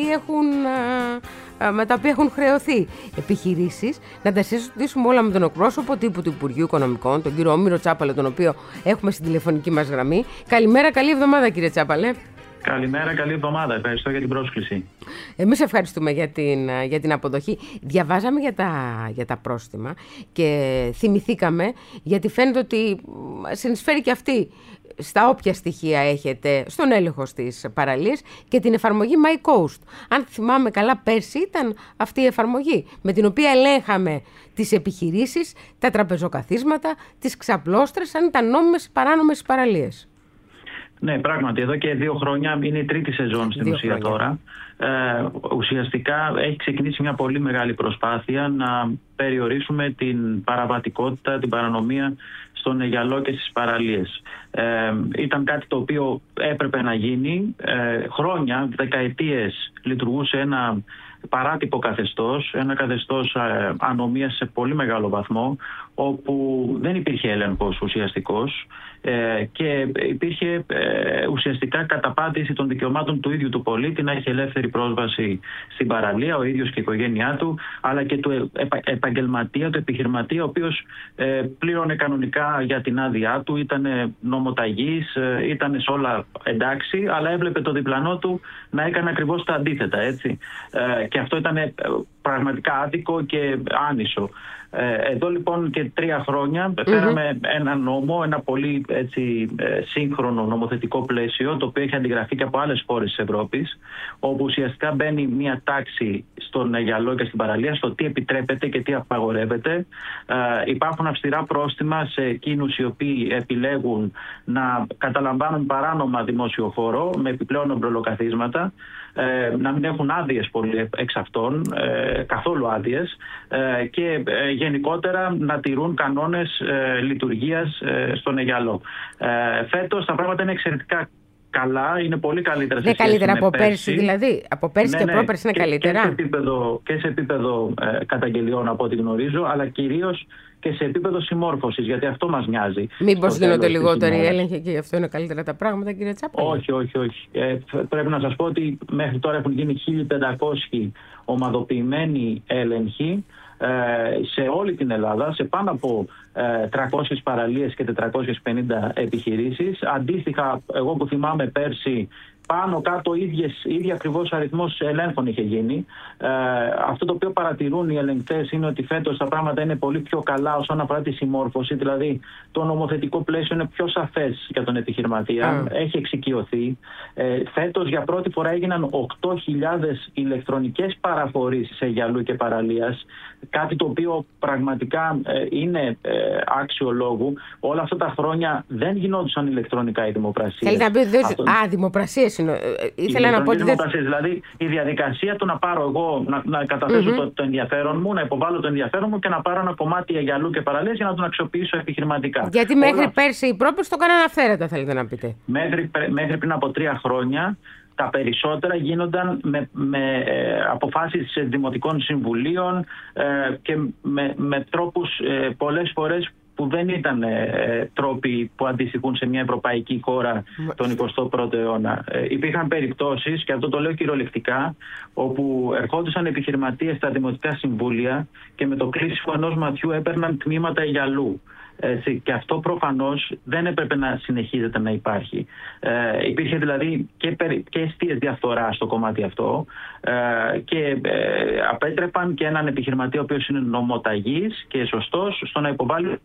με τα οποία έχουν χρεωθεί επιχειρήσεις? Να τα συζητήσουμε όλα με τον εκπρόσωπο τύπου του Υπουργείου Οικονομικών, τον κύριο Όμηρο Τσάπαλε, τον οποίο έχουμε στην τηλεφωνική μας γραμμή. Καλημέρα, καλή εβδομάδα κύριε Τσάπαλε. Καλημέρα, καλή εβδομάδα. Ευχαριστώ για την πρόσκληση. Εμείς ευχαριστούμε για την αποδοχή. Διαβάζαμε για τα πρόστιμα και θυμηθήκαμε, γιατί φαίνεται ότι συνεισφέρει και αυτή στα όποια στοιχεία έχετε στον έλεγχο στις παραλίες και την εφαρμογή My Coast. Αν θυμάμαι καλά, πέρσι ήταν αυτή η εφαρμογή με την οποία ελέγχαμε τις επιχειρήσεις, τα τραπεζοκαθίσματα, τις ξαπλώστρες, αν ήταν νόμιμες ή παράνομες οι παραλίες. Ναι, πράγματι, εδώ και 2 χρόνια είναι η τρίτη σεζόν στην ουσία τώρα. Ουσιαστικά έχει ξεκινήσει μια πολύ μεγάλη προσπάθεια να περιορίσουμε την παραβατικότητα, την παρανομία στον Αιγιαλό και στις παραλίες. Ήταν κάτι το οποίο έπρεπε να γίνει. Χρόνια, δεκαετίες λειτουργούσε ένα παράτυπο καθεστώς, ένα καθεστώς ανομίας σε πολύ μεγάλο βαθμό, όπου δεν υπήρχε έλεγχος ουσιαστικός και υπήρχε ουσιαστικά καταπάτηση των δικαιωμάτων του ίδιου του πολίτη να έχει ελεύθερη πρόσβαση στην παραλία, ο ίδιος και η οικογένειά του, αλλά και του επαγγελματία, του επιχειρηματία, ο οποίος πλήρωνε κανονικά για την άδειά του, ήταν νομοταγής, ήταν σε όλα εντάξει, αλλά έβλεπε το διπλανό του να έκανε ακριβώς τα αντίθετα, έτσι. Και αυτό ήταν πραγματικά άδικο και άνισο. Εδώ λοιπόν και 3 χρόνια φέραμε ένα νόμο, ένα πολύ σύγχρονο νομοθετικό πλαίσιο, το οποίο έχει αντιγραφεί και από άλλες χώρες της Ευρώπης, όπου ουσιαστικά μπαίνει μια τάξη στον Αιγιαλό και στην παραλία στο τι επιτρέπεται και τι απαγορεύεται. Υπάρχουν αυστηρά πρόστιμα σε εκείνους οι οποίοι επιλέγουν να καταλαμβάνουν παράνομα δημόσιο χώρο με επιπλέον ομπρελοκαθίσματα, να μην έχουν άδειες πολλοί εξ αυτών, καθόλου άδειες, και γενικότερα να τηρούν κανόνες λειτουργίας στον Αιγιαλό. Φέτος τα πράγματα είναι εξαιρετικά καλά, είναι πολύ καλύτερα σε σχέση με καλύτερα από πέρσι, δηλαδή. Από πέρσι και πρόπερσι είναι καλύτερα. Και σε επίπεδο καταγγελιών, από ό,τι γνωρίζω, αλλά κυρίως και σε επίπεδο συμμόρφωσης, γιατί αυτό μας νοιάζει. Μήπως γίνονται λιγότεροι έλεγχοι και γι' αυτό είναι καλύτερα τα πράγματα, κύριε Τσάπαλε? Όχι. Πρέπει να σας πω ότι μέχρι τώρα έχουν γίνει 1.500 ομαδοποιημένοι έλεγχοι σε όλη την Ελλάδα, σε πάνω από 300 παραλίες και 450 επιχειρήσεις. Αντίστοιχα, εγώ που θυμάμαι πέρσι, πάνω κάτω ίδια ακριβώς αριθμός ελέγχων είχε γίνει. Αυτό το οποίο παρατηρούν οι ελεγκτές είναι ότι φέτος τα πράγματα είναι πολύ πιο καλά όσον αφορά τη συμμόρφωση. Δηλαδή, το νομοθετικό πλαίσιο είναι πιο σαφές για τον επιχειρηματία. Έχει εξοικειωθεί. Φέτος για πρώτη φορά έγιναν 8.000 ηλεκτρονικές παραχωρήσεις σε γυαλού και παραλίας. Κάτι το οποίο πραγματικά είναι άξιο λόγου. Όλα αυτά τα χρόνια δεν γινόντουσαν ηλεκτρονικά οι δημοπρασίες. Θέλει να πει δημοπρασίες. Ήθελα να πω ότι δηλαδή η διαδικασία του να πάρω εγώ, να καταθέσω το ενδιαφέρον μου, να υποβάλω το ενδιαφέρον μου και να πάρω ένα κομμάτι γυαλού και παραλίες για να τον αξιοποιήσω επιχειρηματικά. Γιατί μέχρι πέρσι οι πρόπες το κάνανε αυθαίρετα, θέλετε να πείτε. Μέχρι πριν από 3 χρόνια τα περισσότερα γίνονταν με αποφάσεις δημοτικών συμβουλίων και με τρόπους πολλές φορές που δεν ήταν τρόποι που αντιστοιχούν σε μια ευρωπαϊκή χώρα τον 21ο αιώνα. Υπήρχαν περιπτώσεις, και αυτό το λέω κυριολεκτικά, όπου ερχόντουσαν επιχειρηματίες στα δημοτικά συμβούλια και με το κλείσιμο ενός ματιού έπαιρναν τμήματα γυαλού. Και αυτό προφανώς δεν έπρεπε να συνεχίζεται να υπάρχει. Υπήρχε δηλαδή και εστίες διαφθορά στο κομμάτι αυτό και απέτρεπαν και έναν επιχειρηματία ο οποίος είναι νομοταγής και σωστός στο να υποβάλει.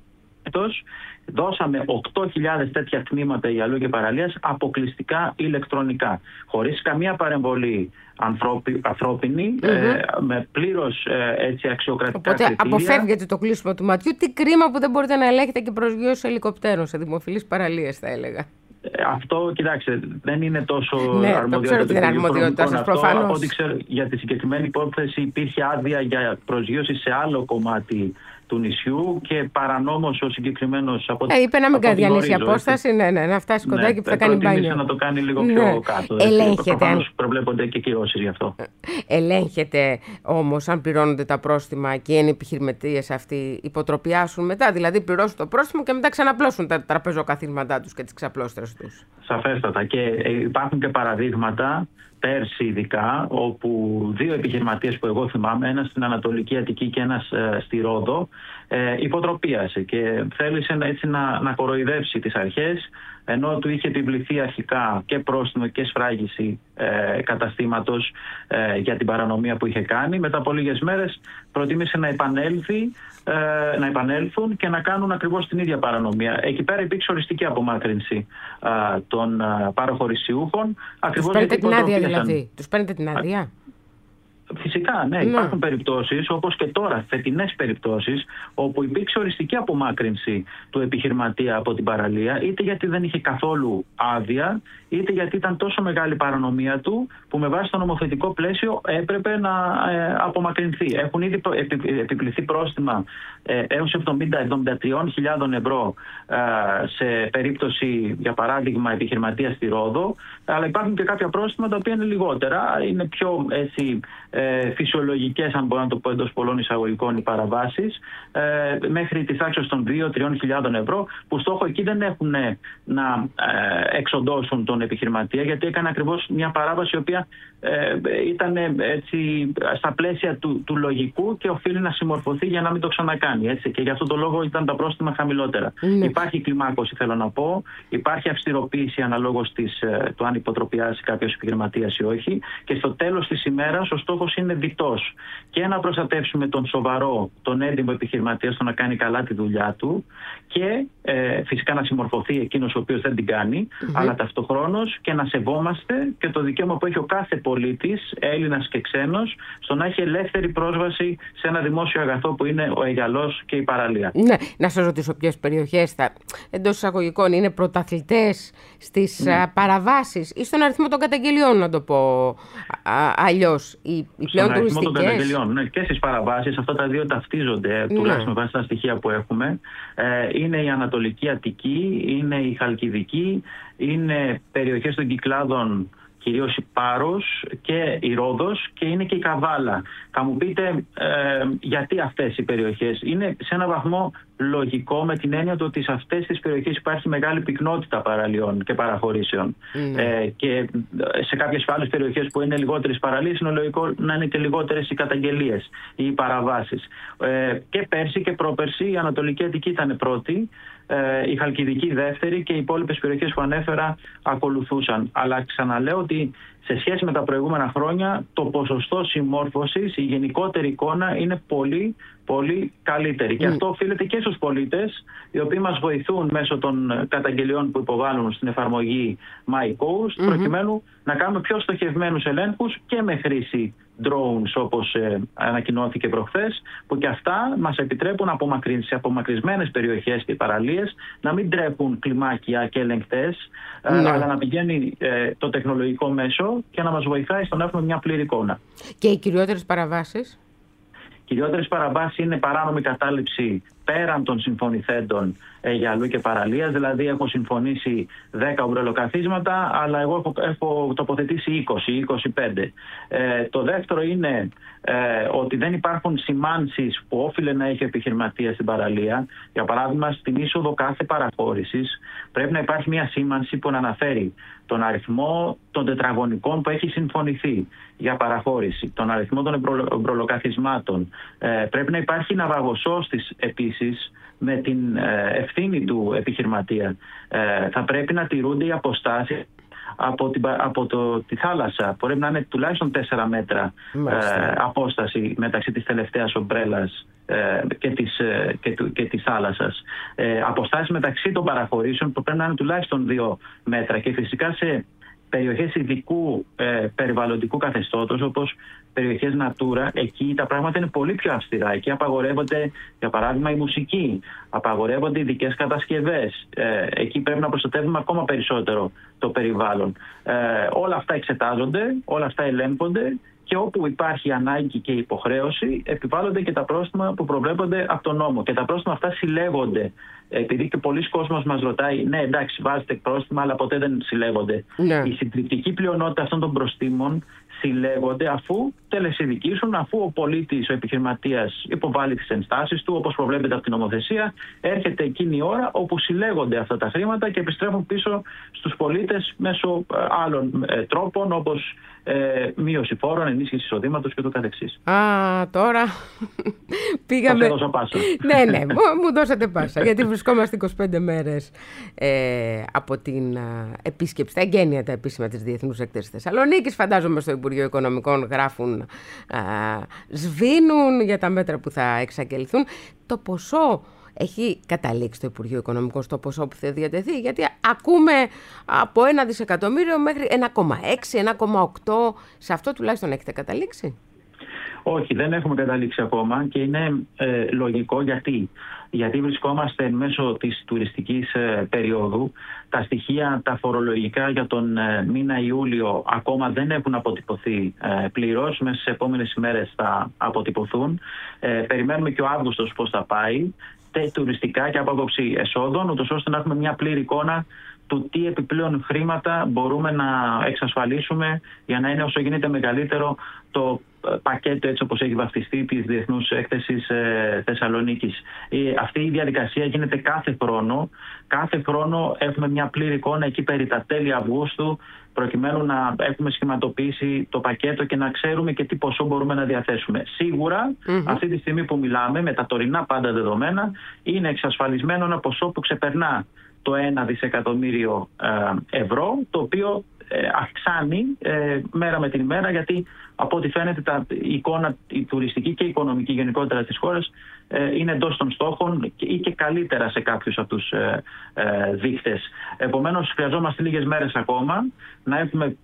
Δώσαμε 8.000 τέτοια τμήματα γυαλού και παραλίας αποκλειστικά ηλεκτρονικά, χωρίς καμία παρεμβολή ανθρώπινη, με πλήρως αξιοκρατικά κριτήρια. Οπότε αποφεύγεται το κλείσιμο του ματιού. Τι κρίμα που δεν μπορείτε να ελέγχετε και προσγείωση ελικοπτέρων σε δημοφιλείς παραλίες, θα έλεγα. Αυτό, κοιτάξτε, δεν είναι τόσο αρμοδιότητα. Δεν είναι αρμοδιότητα σας, προφανώς. Από ό,τι ξέρω, για τη συγκεκριμένη υπόθεση υπήρχε άδεια για προσγείωση σε άλλο κομμάτι του νησιού και παρανόμως ο συγκεκριμένος από είπε να μην διανύσει απόσταση, να φτάσει κοντά και που θα κάνει μπάνιο. Να το κάνει λίγο πιο κάτω. Προφανώς προβλέπονται και κυρώσεις γι' αυτό. Ελέγχεται όμως αν πληρώνονται τα πρόστιμα και οι επιχειρηματίες αυτοί υποτροπιάσουν μετά, δηλαδή πληρώσουν το πρόστιμο και μετά ξαναπλώσουν τα τραπεζοκαθίσματά τους και τις ξαπλώστρες τους. Σαφέστατα. Και υπάρχουν και παραδείγματα, πέρσι ειδικά, όπου 2 επιχειρηματίες που εγώ θυμάμαι, ένας στην Ανατολική Αττική και ένας στη Ρόδο, υποτροπίασε και θέλησε έτσι να κοροϊδεύσει τις αρχές, ενώ του είχε επιβληθεί αρχικά και πρόστιμο και σφράγιση καταστήματος για την παρανομία που είχε κάνει. Μετά από λίγες μέρες προτίμησε να επανέλθουν και να κάνουν ακριβώς την ίδια παρανομία. Εκεί πέρα υπήρξε οριστική απομάκρυνση των παραχωρησιούχων. Τους παίρνετε την άδεια δηλαδή? Τους παίρνετε την άδεια? Φυσικά, ναι. Υπάρχουν περιπτώσεις, όπως και τώρα, φετινές περιπτώσεις, όπου υπήρξε οριστική απομάκρυνση του επιχειρηματία από την παραλία, είτε γιατί δεν είχε καθόλου άδεια, είτε γιατί ήταν τόσο μεγάλη παρανομία του, που με βάση το νομοθετικό πλαίσιο έπρεπε να απομακρυνθεί. Έχουν ήδη επιπληθεί πρόστιμα έως 73.000 ευρώ σε περίπτωση, για παράδειγμα, επιχειρηματία στη Ρόδο, αλλά υπάρχουν και κάποια πρόστιμα τα οποία είναι λιγότερα, είναι πιο φυσιολογικές, αν μπορώ να το πω εντός πολλών εισαγωγικών, οι παραβάσεις, μέχρι τη τάξη των 2-3 ευρώ, που στόχο εκεί δεν έχουν να εξοντώσουν τον επιχειρηματία, γιατί έκανε ακριβώς μια παράβαση η οποία ήταν έτσι στα πλαίσια του λογικού και οφείλει να συμμορφωθεί για να μην το ξανακάνει. Έτσι. Και γι' αυτό το λόγο ήταν τα πρόστιμα χαμηλότερα. Υπάρχει κλιμάκωση, θέλω να πω, υπάρχει αυστηροποίηση αναλόγως του αν υποτροπιάσει κάποιος επιχειρηματίας ή όχι, και στο τέλος της ημέρας ο στόχος είναι διτός. Και να προστατεύσουμε τον σοβαρό, τον έντιμο επιχειρηματία στο να κάνει καλά τη δουλειά του, και φυσικά να συμμορφωθεί εκείνος ο οποίος δεν την κάνει, αλλά ταυτοχρόνως και να σεβόμαστε και το δικαίωμα που έχει ο κάθε πολίτης, Έλληνας και ξένος, στο να έχει ελεύθερη πρόσβαση σε ένα δημόσιο αγαθό που είναι ο γυαλός και η παραλία. Ναι, να σας ρωτήσω ποιες περιοχές εντός εισαγωγικών είναι πρωταθλητές στις παραβάσεις ή στον αριθμό των καταγγελιών, να το πω αλλιώς, οι πλέον τουριστικές? Στον αριθμό των καταγγελιών, ναι, και στις παραβάσεις. Αυτά τα δύο ταυτίζονται, τουλάχιστον με βάση τα στοιχεία που έχουμε. Είναι η Ανατολική Αττική, είναι η Χαλκιδική, είναι περιοχές των Κυκλάδων, κυρίως η Πάρος και η Ρόδος, και είναι και η Καβάλα. Θα μου πείτε γιατί αυτές οι περιοχές? Είναι σε έναν βαθμό λογικό με την έννοια του ότι σε αυτές τις περιοχές υπάρχει μεγάλη πυκνότητα παραλίων και παραχωρήσεων. Και σε κάποιες άλλες περιοχές που είναι λιγότερες παραλίες, είναι λογικό να είναι και λιγότερες οι καταγγελίες ή οι παραβάσεις. Και πέρσι και πρόπερσι η Ανατολική Αττική ήταν πρώτη, η Χαλκιδική δεύτερη και οι υπόλοιπες περιοχές που ανέφερα ακολουθούσαν. Αλλά ξαναλέω ότι σε σχέση με τα προηγούμενα χρόνια το ποσοστό συμμόρφωσης, η γενικότερη εικόνα είναι πολύ πολύ καλύτερη. Και αυτό οφείλεται και στους πολίτες, οι οποίοι μας βοηθούν μέσω των καταγγελιών που υποβάλλουν στην εφαρμογή MyCoast, προκειμένου να κάνουμε πιο στοχευμένους ελέγχους και με χρήση drones, όπως ανακοινώθηκε προχθές, που και αυτά μας επιτρέπουν σε απομακρυσμένες περιοχές και παραλίες να μην τρέπουν κλιμάκια και ελεγκτές, αλλά να πηγαίνει το τεχνολογικό μέσο και να μας βοηθάει στο να έχουμε μια πλήρη εικόνα. Και οι κυριότερες παραβάσεις? Κυριότερες παραβάσεις είναι παράνομη κατάληψη πέραν των συμφωνηθέντων για αλλού και παραλίας. Δηλαδή έχω συμφωνήσει 10 ομπρελοκαθίσματα, αλλά εγώ έχω τοποθετήσει 20-25. Το δεύτερο είναι ότι δεν υπάρχουν σημάνσεις που όφιλε να έχει ο επιχειρηματίας στην παραλία. Για παράδειγμα, στην είσοδο κάθε παραχώρησης πρέπει να υπάρχει μια σήμανση που να αναφέρει τον αριθμό των τετραγωνικών που έχει συμφωνηθεί για παραχώρηση, τον αριθμό των ομπρελοκαθισμάτων. Πρέπει να υπάρχει ναυαγοσώστης επίσης με την ευθύνη του επιχειρηματία. Θα πρέπει να τηρούνται οι αποστάσεις από τη θάλασσα. Πρέπει να είναι τουλάχιστον 4 μέτρα απόσταση μεταξύ της τελευταίας ομπρέλας και της θάλασσας. Αποστάσεις μεταξύ των παραχωρήσεων που πρέπει να είναι τουλάχιστον 2 μέτρα. Και φυσικά σε περιοχές ειδικού περιβαλλοντικού καθεστώτος, όπως περιοχές Natura, εκεί τα πράγματα είναι πολύ πιο αυστηρά. Εκεί απαγορεύονται, για παράδειγμα, η μουσική, απαγορεύονται ειδικές κατασκευές. Εκεί πρέπει να προστατεύουμε ακόμα περισσότερο το περιβάλλον. Όλα αυτά εξετάζονται, όλα αυτά ελέγχονται και όπου υπάρχει ανάγκη και υποχρέωση, επιβάλλονται και τα πρόστιμα που προβλέπονται από τον νόμο. Και τα πρόστιμα αυτά συλλέγονται. Επειδή και πολλοί κόσμος μας ρωτάει, ναι, εντάξει, βάζετε πρόστιμα, αλλά ποτέ δεν συλλέγονται. Η συντριπτική πλειονότητα αυτών των προστίμων συλλέγονται αφού τελεσιδικήσουν, αφού ο πολίτης, ο επιχειρηματίας υποβάλλει τις ενστάσεις του, όπως προβλέπεται από την νομοθεσία. Έρχεται εκείνη η ώρα όπου συλλέγονται αυτά τα χρήματα και επιστρέφουν πίσω στους πολίτες μέσω άλλων τρόπων, όπως μείωση φόρων, ενίσχυση εισοδήματος και το καθεξής. Τώρα πήγαμε. Σας έδωσα πάσα. Ναι, μου δώσατε πάσα. Γιατί βρισκόμαστε 25 μέρες από την επίσκεψη, τα εγγένεια τα επίσημα της Διεθνούς Έκθεσης Θεσσαλονίκης. Φαντάζομαι στο Υπουργείο Οικονομικών γράφουν, σβήνουν για τα μέτρα που θα εξαγγελθούν. Το ποσό έχει καταλήξει το Υπουργείο Οικονομικών στο ποσό που θα διατεθεί? Γιατί ακούμε από 1 δισεκατομμύριο μέχρι 1,6, 1,8. Σε αυτό τουλάχιστον έχετε καταλήξει? Όχι, δεν έχουμε καταλήξει ακόμα και είναι λογικό. Γιατί βρισκόμαστε μέσω της τουριστικής περίοδου. Τα στοιχεία, τα φορολογικά για τον μήνα Ιούλιο ακόμα δεν έχουν αποτυπωθεί πλήρως. Μέσα στις επόμενες ημέρες θα αποτυπωθούν. Περιμένουμε και ο Αύγουστος πώς θα πάει, τουριστικά και από άποψη εσόδων, ούτως ώστε να έχουμε μια πλήρη εικόνα του τι επιπλέον χρήματα μπορούμε να εξασφαλίσουμε για να είναι όσο γίνεται μεγαλύτερο το πακέτο, έτσι όπως έχει βαφτιστεί, της Διεθνούς Έκθεσης Θεσσαλονίκης. Αυτή η διαδικασία γίνεται κάθε χρόνο. Κάθε χρόνο έχουμε μια πλήρη εικόνα εκεί περί τα τέλη Αυγούστου, προκειμένου να έχουμε σχηματοποιήσει το πακέτο και να ξέρουμε και τι ποσό μπορούμε να διαθέσουμε. Σίγουρα, αυτή τη στιγμή που μιλάμε, με τα τωρινά πάντα δεδομένα, είναι εξασφαλισμένο ένα ποσό που ξεπερνά το 1 δισεκατομμύριο ευρώ, το οποίο αυξάνει μέρα με την ημέρα, γιατί από ό,τι φαίνεται η εικόνα, η τουριστική και η οικονομική γενικότερα της χώρας είναι εντός των στόχων ή και καλύτερα σε κάποιους από τους δείκτες. Επομένως, χρειαζόμαστε λίγες μέρες ακόμα να έχουμε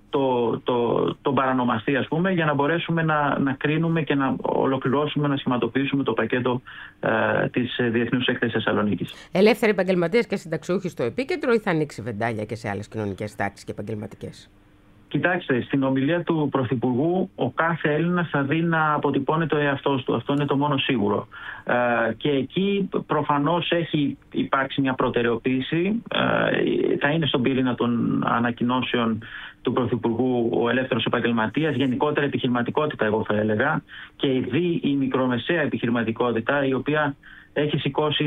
τον παρανομαστή, ας πούμε, για να μπορέσουμε να κρίνουμε και να ολοκληρώσουμε, να σχηματοποιήσουμε το πακέτο της Διεθνούς Έκθεσης Θεσσαλονίκης. Ελεύθεροι επαγγελματίες και συνταξιούχοι στο επίκεντρο, ή θα ανοίξει βεντάλια και σε άλλες κοινωνικές τάξεις και επαγγελματικές? Κοιτάξτε, στην ομιλία του Πρωθυπουργού ο κάθε Έλληνας θα δει να αποτυπώνει το εαυτός του. Αυτό είναι το μόνο σίγουρο. Και εκεί προφανώς έχει υπάρξει μια προτεραιοποίηση. Θα είναι στον πυρήνα των ανακοινώσεων του Πρωθυπουργού ο ελεύθερος επαγγελματίας, γενικότερα επιχειρηματικότητα, εγώ θα έλεγα, και η μικρομεσαία επιχειρηματικότητα, η οποία έχει σηκώσει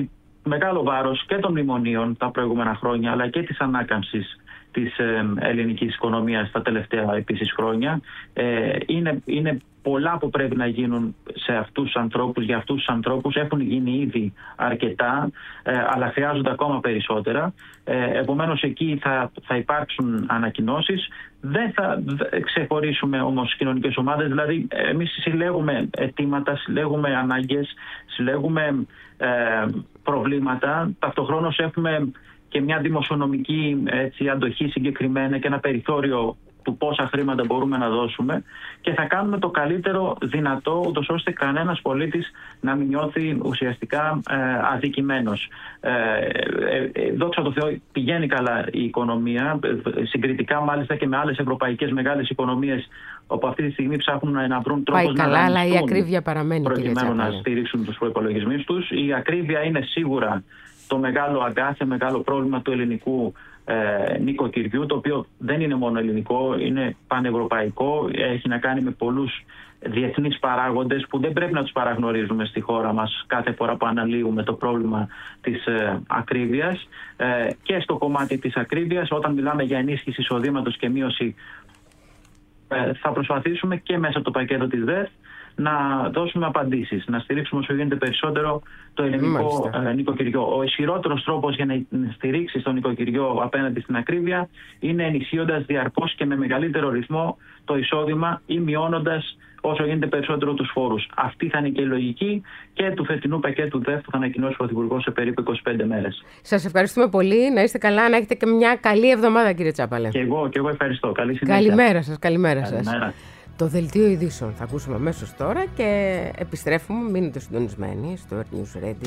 μεγάλο βάρος και των μνημονίων τα προηγούμενα χρόνια, αλλά και της ανάκαμψης της ελληνικής οικονομίας τα τελευταία επίσης χρόνια. Είναι πολλά που πρέπει να γίνουν σε αυτούς τους ανθρώπους, για αυτούς τους ανθρώπους. Έχουν γίνει ήδη αρκετά, αλλά χρειάζονται ακόμα περισσότερα. Επομένως εκεί θα υπάρξουν ανακοινώσεις. Δεν θα ξεχωρίσουμε όμως κοινωνικές ομάδες, δηλαδή εμείς συλλέγουμε αιτήματα, συλλέγουμε ανάγκες, συλλέγουμε προβλήματα. Ταυτοχρόνως έχουμε και μια δημοσιονομική αντοχή συγκεκριμένα και ένα περιθώριο του πόσα χρήματα μπορούμε να δώσουμε, και θα κάνουμε το καλύτερο δυνατό, ούτως ώστε κανένας πολίτης να μην νιώθει ουσιαστικά αδικημένος. Δόξα τω Θεώ πηγαίνει καλά η οικονομία, συγκριτικά μάλιστα και με άλλες ευρωπαϊκές μεγάλες οικονομίες, όπου αυτή τη στιγμή ψάχνουν να βρουν τρόπους να καλά, αλλά η ακρίβεια παραμένει, προκειμένου να στηρίξουν τους προϋπολογισμούς τους. Η ακρίβεια είναι σίγουρα το μεγάλο αγκάθι, μεγάλο πρόβλημα του ελληνικού νοικοκυριού, το οποίο δεν είναι μόνο ελληνικό, είναι πανευρωπαϊκό, έχει να κάνει με πολλούς διεθνείς παράγοντες που δεν πρέπει να τους παραγνωρίζουμε στη χώρα μας κάθε φορά που αναλύουμε το πρόβλημα της ακρίβειας. Και στο κομμάτι της ακρίβειας, όταν μιλάμε για ενίσχυση εισοδήματος και μείωση, θα προσπαθήσουμε και μέσα από το πακέτο της ΔΕΘ να δώσουμε απαντήσεις, να στηρίξουμε όσο γίνεται περισσότερο το ελληνικό νοικοκυριό. Ο ισχυρότερος τρόπος για να στηρίξει το νοικοκυριό απέναντι στην ακρίβεια είναι ενισχύοντας διαρκώς και με μεγαλύτερο ρυθμό το εισόδημα ή μειώνοντας όσο γίνεται περισσότερο τους φόρους. Αυτή θα είναι και η λογική και του φετινού πακέτου ΔΕΦ που θα ανακοινώσει ο Πρωθυπουργός σε περίπου 25 μέρες. Σας ευχαριστούμε πολύ. Να είστε καλά, να έχετε και μια καλή εβδομάδα, κύριε Τσάπαλε. Και εγώ ευχαριστώ. Καλή συνέχεια. Καλημέρα σας. Το δελτίο ειδήσεων θα ακούσουμε αμέσως τώρα και επιστρέφουμε. Μείνετε συντονισμένοι στο Earth News Radio.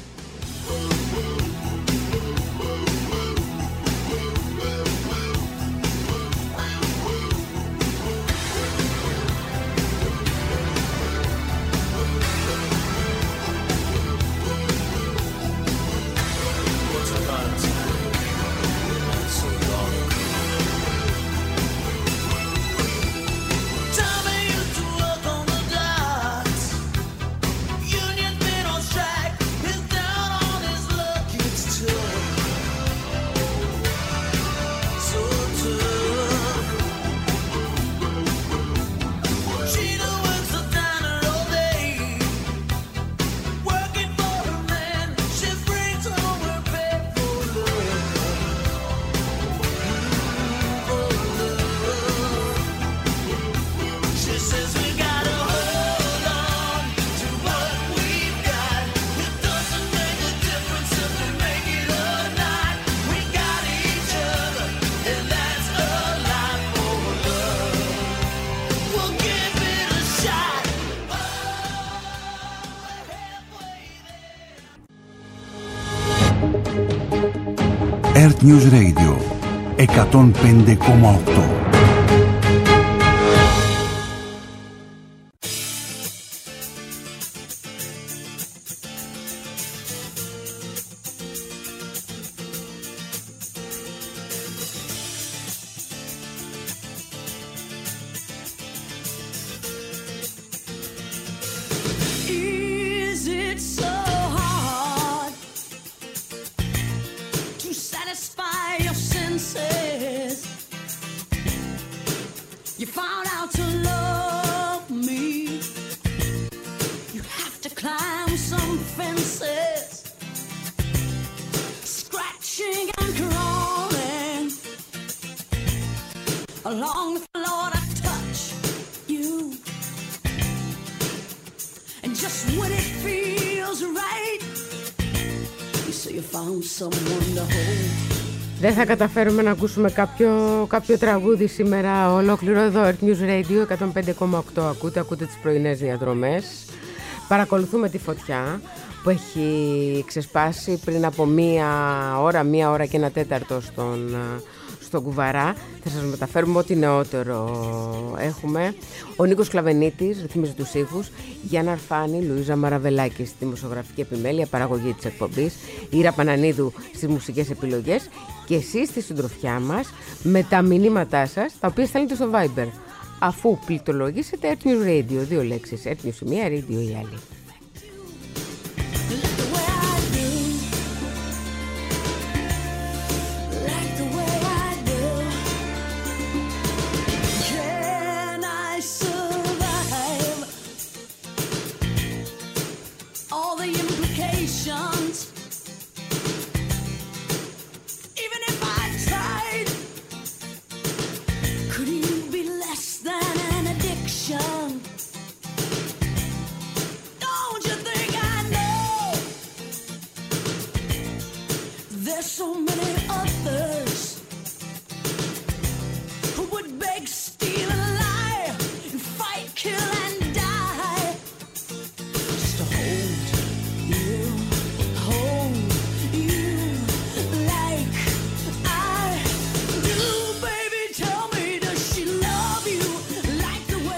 Earth News Radio 105,8. Δεν θα καταφέρουμε να ακούσουμε κάποιο τραγούδι σήμερα ολόκληρο εδώ. Earth News Radio 105,8. Ακούτε τις πρωινές διαδρομές. Παρακολουθούμε τη φωτιά που έχει ξεσπάσει πριν από μία ώρα και ένα τέταρτο στον Κουβαρά. Θα σας μεταφέρουμε ό,τι νεότερο έχουμε. Ο Νίκος Κλαβενίτης ρυθμίζει τους ήχους, Γιάννα Αρφάνη, Λουίζα Μαραβελάκη στη δημοσιογραφική επιμέλεια, παραγωγή της εκπομπής, Ήρα Πανανίδου στις μουσικές επιλογές και εσείς στη συντροφιά μας με τα μηνύματά σας, τα οποία στέλνετε στο Viber, αφού πληκτρολογήσετε Earth News Radio, 2 λέξεις, Earth News η μία, Radio η άλλη.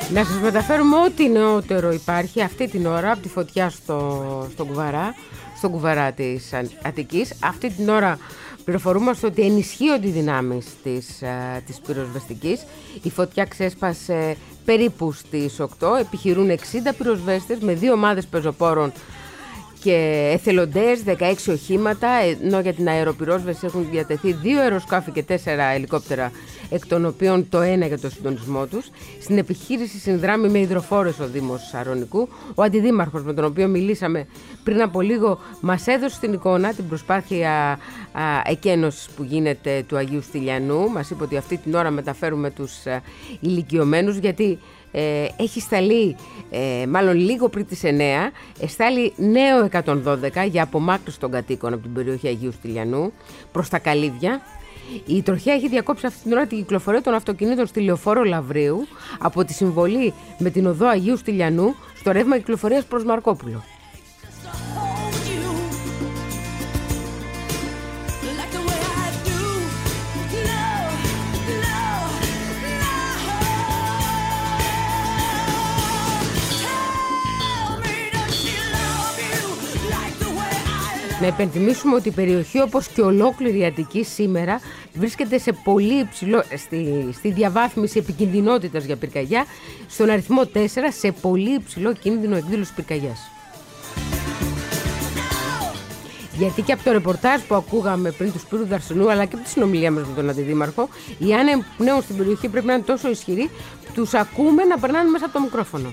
Να σας μεταφέρουμε ό,τι νεότερο υπάρχει αυτή την ώρα από τη φωτιά στον Κουβαρά της Αττικής. Αυτή την ώρα πληροφορούμαστε ότι ενισχύονται οι δυνάμεις της πυροσβεστικής. Η φωτιά ξέσπασε περίπου στις 8. Επιχειρούν 60 πυροσβέστες με 2 ομάδες πεζοπόρων και εθελοντές, 16 οχήματα, ενώ για την αεροπυρόσβεση έχουν διατεθεί 2 αεροσκάφη και 4 ελικόπτερα, εκ των οποίων το ένα για το συντονισμό τους. Στην επιχείρηση συνδράμει με υδροφόρες ο Δήμος Σαρονικού. Ο αντιδήμαρχος με τον οποίο μιλήσαμε πριν από λίγο μας έδωσε στην εικόνα την προσπάθεια εκένωσης που γίνεται του Αγίου Στυλιανού. Μας είπε ότι αυτή την ώρα μεταφέρουμε τους ηλικιωμένους, γιατί έχει σταλεί, μάλλον λίγο πριν τις 9, εστάλει νέο 112 για απομάκρυνση των κατοίκων από την περιοχή Αγίου Στυλιανού προς τα Καλύβια. Η τροχιά έχει διακόψει αυτή την ώρα την κυκλοφορία των αυτοκινήτων στη Λεωφόρο Λαβρίου από τη συμβολή με την οδό Αγίου Στυλιανού στο ρεύμα κυκλοφορίας προς Μαρκόπουλο. Να υπενθυμίσουμε ότι η περιοχή, όπως και ολόκληρη η Αττική σήμερα, βρίσκεται σε πολύ υψηλό, στη διαβάθμιση επικινδυνότητας για πυρκαγιά, στον αριθμό 4, σε πολύ υψηλό κίνδυνο εκδήλωσης πυρκαγιάς. Γιατί και από το ρεπορτάζ που ακούγαμε πριν του Σπύρου Δαρσενού, αλλά και από τη συνομιλία μας με τον Αντιδήμαρχο, οι άνεμοι που πνέουν στην περιοχή πρέπει να είναι τόσο ισχυροί που τους ακούμε να περνάνε μέσα από το μικρόφωνο.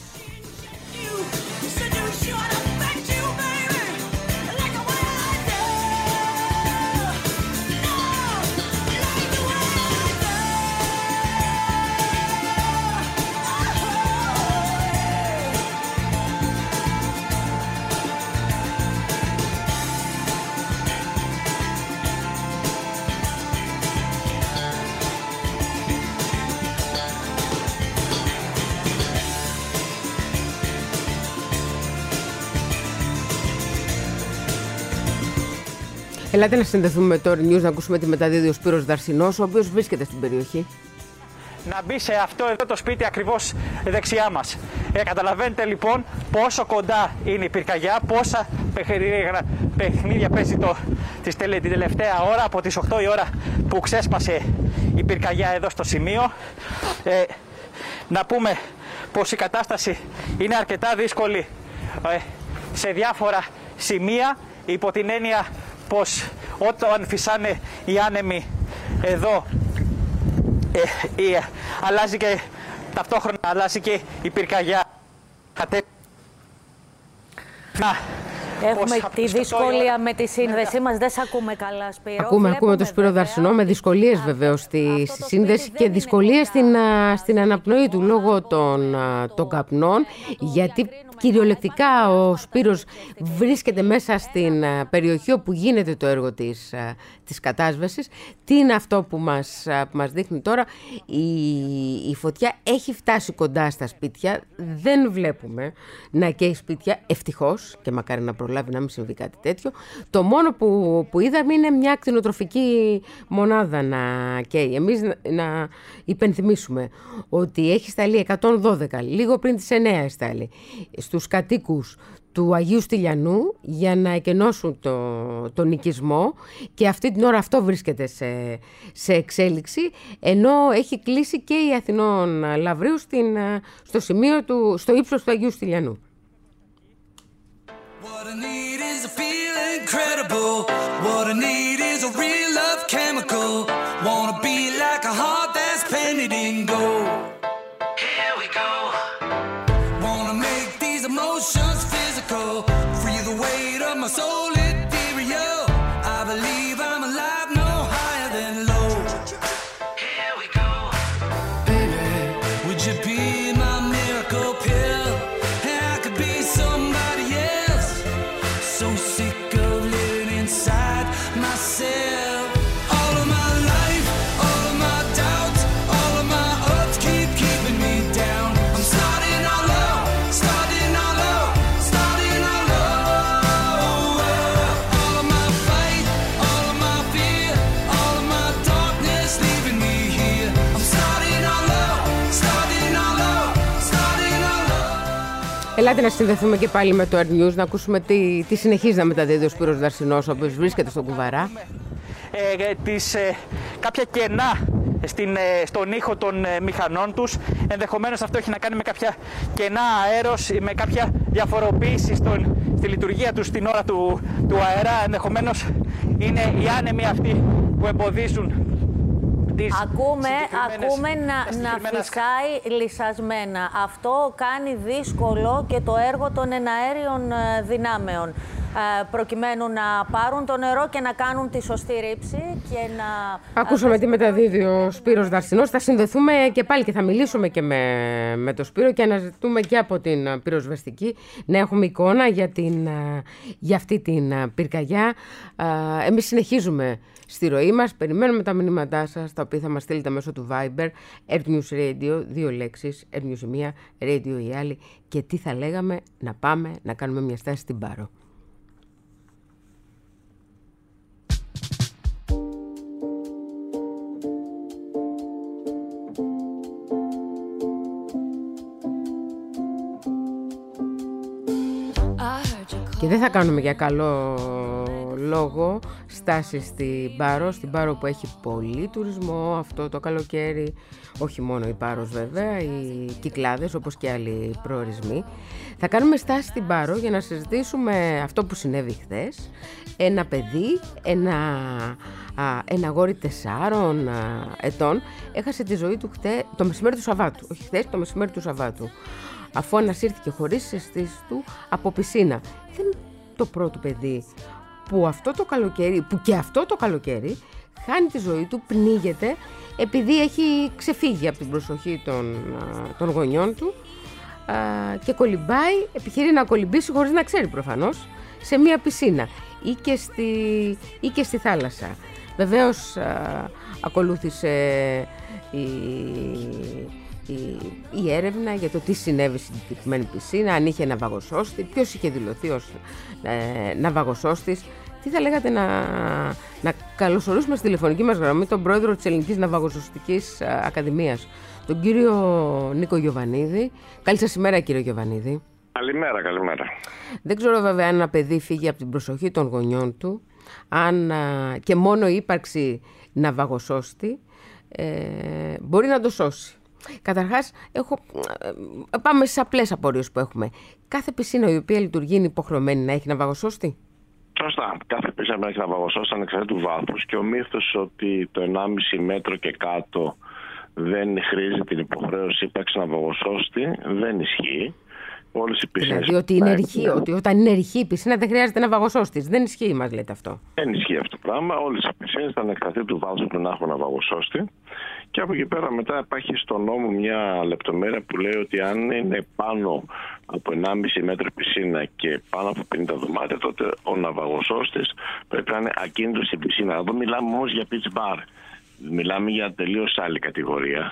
Ελάτε να συνδεθούμε με το News, να ακούσουμε τη μεταδίδει ο Σπύρος Δαρσινός, ο οποίος βρίσκεται στην περιοχή. Να μπει σε αυτό εδώ το σπίτι ακριβώς δεξιά μας. Καταλαβαίνετε λοιπόν πόσο κοντά είναι η πυρκαγιά, πόσα παιχνίδια παίζει την τελευταία ώρα, από τις 8 η ώρα που ξέσπασε η πυρκαγιά εδώ στο σημείο. Να πούμε πως η κατάσταση είναι αρκετά δύσκολη σε διάφορα σημεία, υπό την έννοια πως όταν φυσάνε οι άνεμοι εδώ αλλάζει και ταυτόχρονα αλλάζει και η πυρκαγιά. Έχουμε τη δυσκολία με τη σύνδεσή μας, δεν σε ακούμε καλά, Σπύρο. Ακούμε τον Σπύρο Δαρσινό με δυσκολίες βεβαίως στη σύνδεση και δυσκολίες στην αναπνοή του λόγω των καπνών, γιατί κυριολεκτικά ο Σπύρος βρίσκεται μέσα στην περιοχή όπου γίνεται το έργο της κατάσβεσης. Τι είναι αυτό που μας δείχνει τώρα? Η φωτιά έχει φτάσει κοντά στα σπίτια, δεν βλέπουμε να καίει σπίτια, ευτυχώς, και μακάρι να προλάβει να μην συμβεί κάτι τέτοιο. Το μόνο που είδαμε είναι μια κτηνοτροφική μονάδα να καίει. Εμείς να υπενθυμίσουμε ότι έχει σταλεί 112, λίγο πριν τις 9 εστάλει, στους κατοίκους του Αγίου Στυλιανού για να εκενώσουν τον οικισμό, και αυτή την ώρα αυτό βρίσκεται σε εξέλιξη, ενώ έχει κλείσει και η Αθηνών Λαβρίου στο σημείο στο ύψος του Αγίου Στυλιανού. What I need is a feel incredible. What I need is a real love chemical. Wanna be like a heart that's painted in gold. Here we go. Wanna make these emotions physical. Free the weight of my soul ethereal. I believe I'm alive, no higher than low. Here we go. Baby, would you be my miracle pill? And I could be somebody else. So sick of living inside myself. All of my Ελάτε να συνδεθούμε και πάλι με το Earth News, να ακούσουμε τι συνεχίζει να μεταδίδει ο Σπύρος Δαρσινός, ο οποίος βρίσκεται στον Κουβαρά. Κάποια κενά στον ήχο των μηχανών τους. Ενδεχομένως αυτό έχει να κάνει με κάποια κενά αέρος, με κάποια διαφοροποίηση στη λειτουργία τους στην ώρα του αέρα. Ενδεχομένως είναι οι άνεμοι αυτοί που εμποδίζουν. Ακούμε να φυσάει λυσασμένα. Αυτό κάνει δύσκολο και το έργο των εναέριων δυνάμεων, προκειμένου να πάρουν το νερό και να κάνουν τη σωστή ρήψη και να... Ακούσαμε τι μεταδίδει ο Σπύρος Δαρσινός. Θα συνδεθούμε και πάλι και θα μιλήσουμε και με τον Σπύρο και αναζητούμε και από την πυροσβεστική να έχουμε εικόνα για αυτή την πυρκαγιά. Εμείς συνεχίζουμε στη ροή μας, περιμένουμε τα μηνύματά σας, τα οποία θα μας στείλετε μέσω του Viber, Earth News Radio, 2 λέξεις, Earth News η μία, Radio η άλλη, και τι θα λέγαμε να πάμε να κάνουμε μια στάση στην Πάρο. Και δεν θα κάνουμε για καλό λόγο στάση στην Πάρο, που έχει πολύ τουρισμό αυτό το καλοκαίρι, όχι μόνο η Πάρος βέβαια, οι Κυκλάδες όπως και άλλοι προορισμοί. Θα κάνουμε στάση στην Πάρο για να συζητήσουμε αυτό που συνέβη χθες. Ένα παιδί, ένα αγόρι 4 ετών, έχασε τη ζωή του το μεσημέρι του Σαββάτου, όχι χθες, το μεσημέρι του Σαββάτου, αφού ανασύρθηκε χωρίς τις αισθήσεις του από πισίνα. Δεν είναι το πρώτο παιδί που και αυτό το καλοκαίρι χάνει τη ζωή του, πνίγεται, επειδή έχει ξεφύγει από την προσοχή των γονιών του και επιχειρεί να κολυμπήσει χωρίς να ξέρει προφανώς, σε μία πισίνα ή και στη θάλασσα. Βεβαίως ακολούθησε η έρευνα για το τι συνέβη στην συγκεκριμένη πισίνα, αν είχε ναυαγοσώστη, ποιος είχε δηλωθεί ως ναυαγοσώστης. Τι θα λέγατε να καλωσορίσουμε στη τηλεφωνική μας γραμμή τον πρόεδρο της Ελληνικής Ναυαγοσωστικής Ακαδημίας, τον κύριο Νίκο Γιοβανίδη. Καλή σας ημέρα, κύριε Γιοβανίδη. Καλημέρα. Δεν ξέρω βέβαια αν ένα παιδί φύγει από την προσοχή των γονιών του, αν και μόνο η ύπαρξη ναυαγοσώστη μπορεί να το σώσει. Καταρχάς, πάμε στις απλές απορίες που έχουμε. Κάθε πισίνα η οποία λειτουργεί είναι υποχρεωμένη να έχει ναυαγοσώστη? Σωστά. Κάθε πισίνα έχει ναυαγοσώστη ανεξαρτήτου βάθους, και ο μύθος ότι το 1,5 μέτρο και κάτω δεν χρήζει την υποχρέωση ύπαρξη ναυαγοσώστη δεν ισχύει. Όλες οι πισίνες. Δηλαδή ότι όταν είναι ρηχή η πισίνα δεν χρειάζεται ναυαγοσώστης. Δεν ισχύει, μας λέτε αυτό? Δεν ισχύει αυτό το πράγμα. Όλες οι πισίνες ήταν ανεξαρτήτου βάθους που να έχουν ναυαγοσώστη. Και από εκεί πέρα μετά υπάρχει στο νόμο μια λεπτομέρεια που λέει ότι αν είναι πάνω από 1,5 μέτρο πισίνα και πάνω από 50 δωμάτια, τότε ο ναυαγοσώστης πρέπει να είναι ακίνητος στην πισίνα. Εδώ μιλάμε όμως για beach bar. Μιλάμε για τελείως άλλη κατηγορία,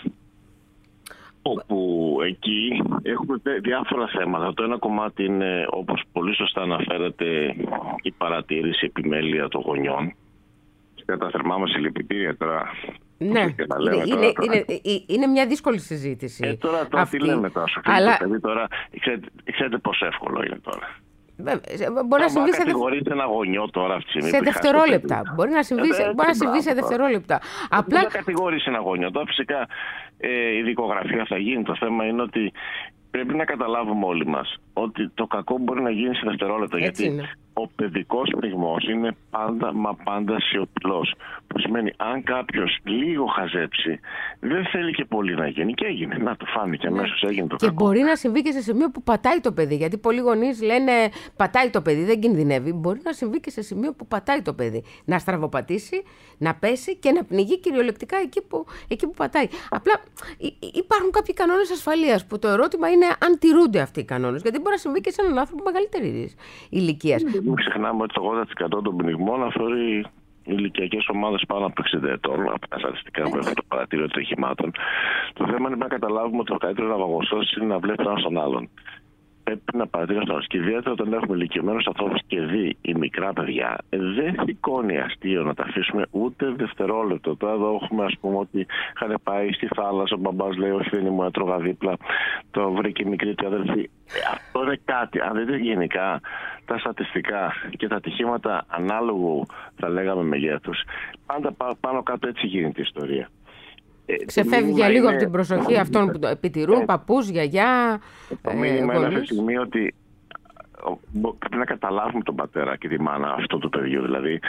όπου εκεί έχουμε διάφορα θέματα. Το ένα κομμάτι είναι, όπως πολύ σωστά αναφέρεται, η παρατήρηση επιμέλεια των γονιών. Κατά θερμά μας συλληπιτήρια τώρα. Ναι, είναι μια δύσκολη συζήτηση. Τώρα τι λέμε τώρα, σου αλλά... παιδί τώρα, ξέρετε πόσο εύκολο είναι τώρα. Μπορεί να συμβεί κατηγορείται ένα γονιό τώρα αυτή τη στιγμή. Σε δευτερόλεπτα. Μπορεί να συμβεί σε δευτερόλεπτα. Απλά δεν κατηγορήσει ένα γονιό. Τώρα φυσικά η δικογραφία θα γίνει. Το θέμα είναι ότι πρέπει να καταλάβουμε όλοι μας ότι το κακό μπορεί να γίνει σε δευτερόλεπτα. Γιατί είναι. Ο παιδικός πνιγμός είναι πάντα σιωπηλός. Που σημαίνει αν κάποιος λίγο χαζέψει, δεν θέλει και πολύ να γίνει. Και έγινε. Να το φάνηκε αμέσως, έγινε το κακό. Και μπορεί να συμβεί και σε σημείο που πατάει το παιδί. Γιατί πολλοί γονείς λένε πατάει το παιδί, δεν κινδυνεύει. Μπορεί να συμβεί και σε σημείο που πατάει το παιδί. Να στραβοπατήσει, να πέσει και να πνιγεί κυριολεκτικά εκεί που πατάει. Απλά υπάρχουν κάποιοι κανόνες ασφαλείας που το ερώτημα είναι αν τηρούνται αυτοί οι κανόνες. Γιατί μπορεί να συμβεί και σε έναν άνθρωπο μεγαλύτερης ηλικίας. Μην ξεχνάμε ότι το 80% των πνιγμών αφορεί ηλικιακές ομάδες πάνω από 60 ετών, από τα στατιστικά που έχουμε το παρατήριο των οχημάτων. Το θέμα είναι να καταλάβουμε ότι το καλύτερο ναυαγοσώστης είναι να βλέπει έναν στον άλλον. πρέπει να παρατηρήσω και ιδιαίτερα όταν έχουμε ηλικιωμένους ανθρώπους και δει οι μικρά παιδιά, δεν σηκώνει αστείο να τα αφήσουμε ούτε δευτερόλεπτο. Τώρα εδώ έχουμε, ας πούμε, ότι είχαν πάει στη θάλασσα, ο μπαμπάς λέει: όχι, δεν ήμουν, έτρωγα δίπλα, το βρήκε η μικρή του αδελφή. Αυτό είναι κάτι. Αν δείτε γενικά τα στατιστικά και τα ατυχήματα ανάλογου, θα λέγαμε, μεγέθους, πάντα πάνω κάτω έτσι γίνεται η ιστορία. Ξεφεύγει για λίγο από την προσοχή αυτών που το επιτηρούν, παππούς, γιαγιά. Το μήνυμα είναι αυτή τη στιγμή ότι πρέπει να καταλάβουμε τον πατέρα και τη μάνα αυτού του παιδιού. Δηλαδή,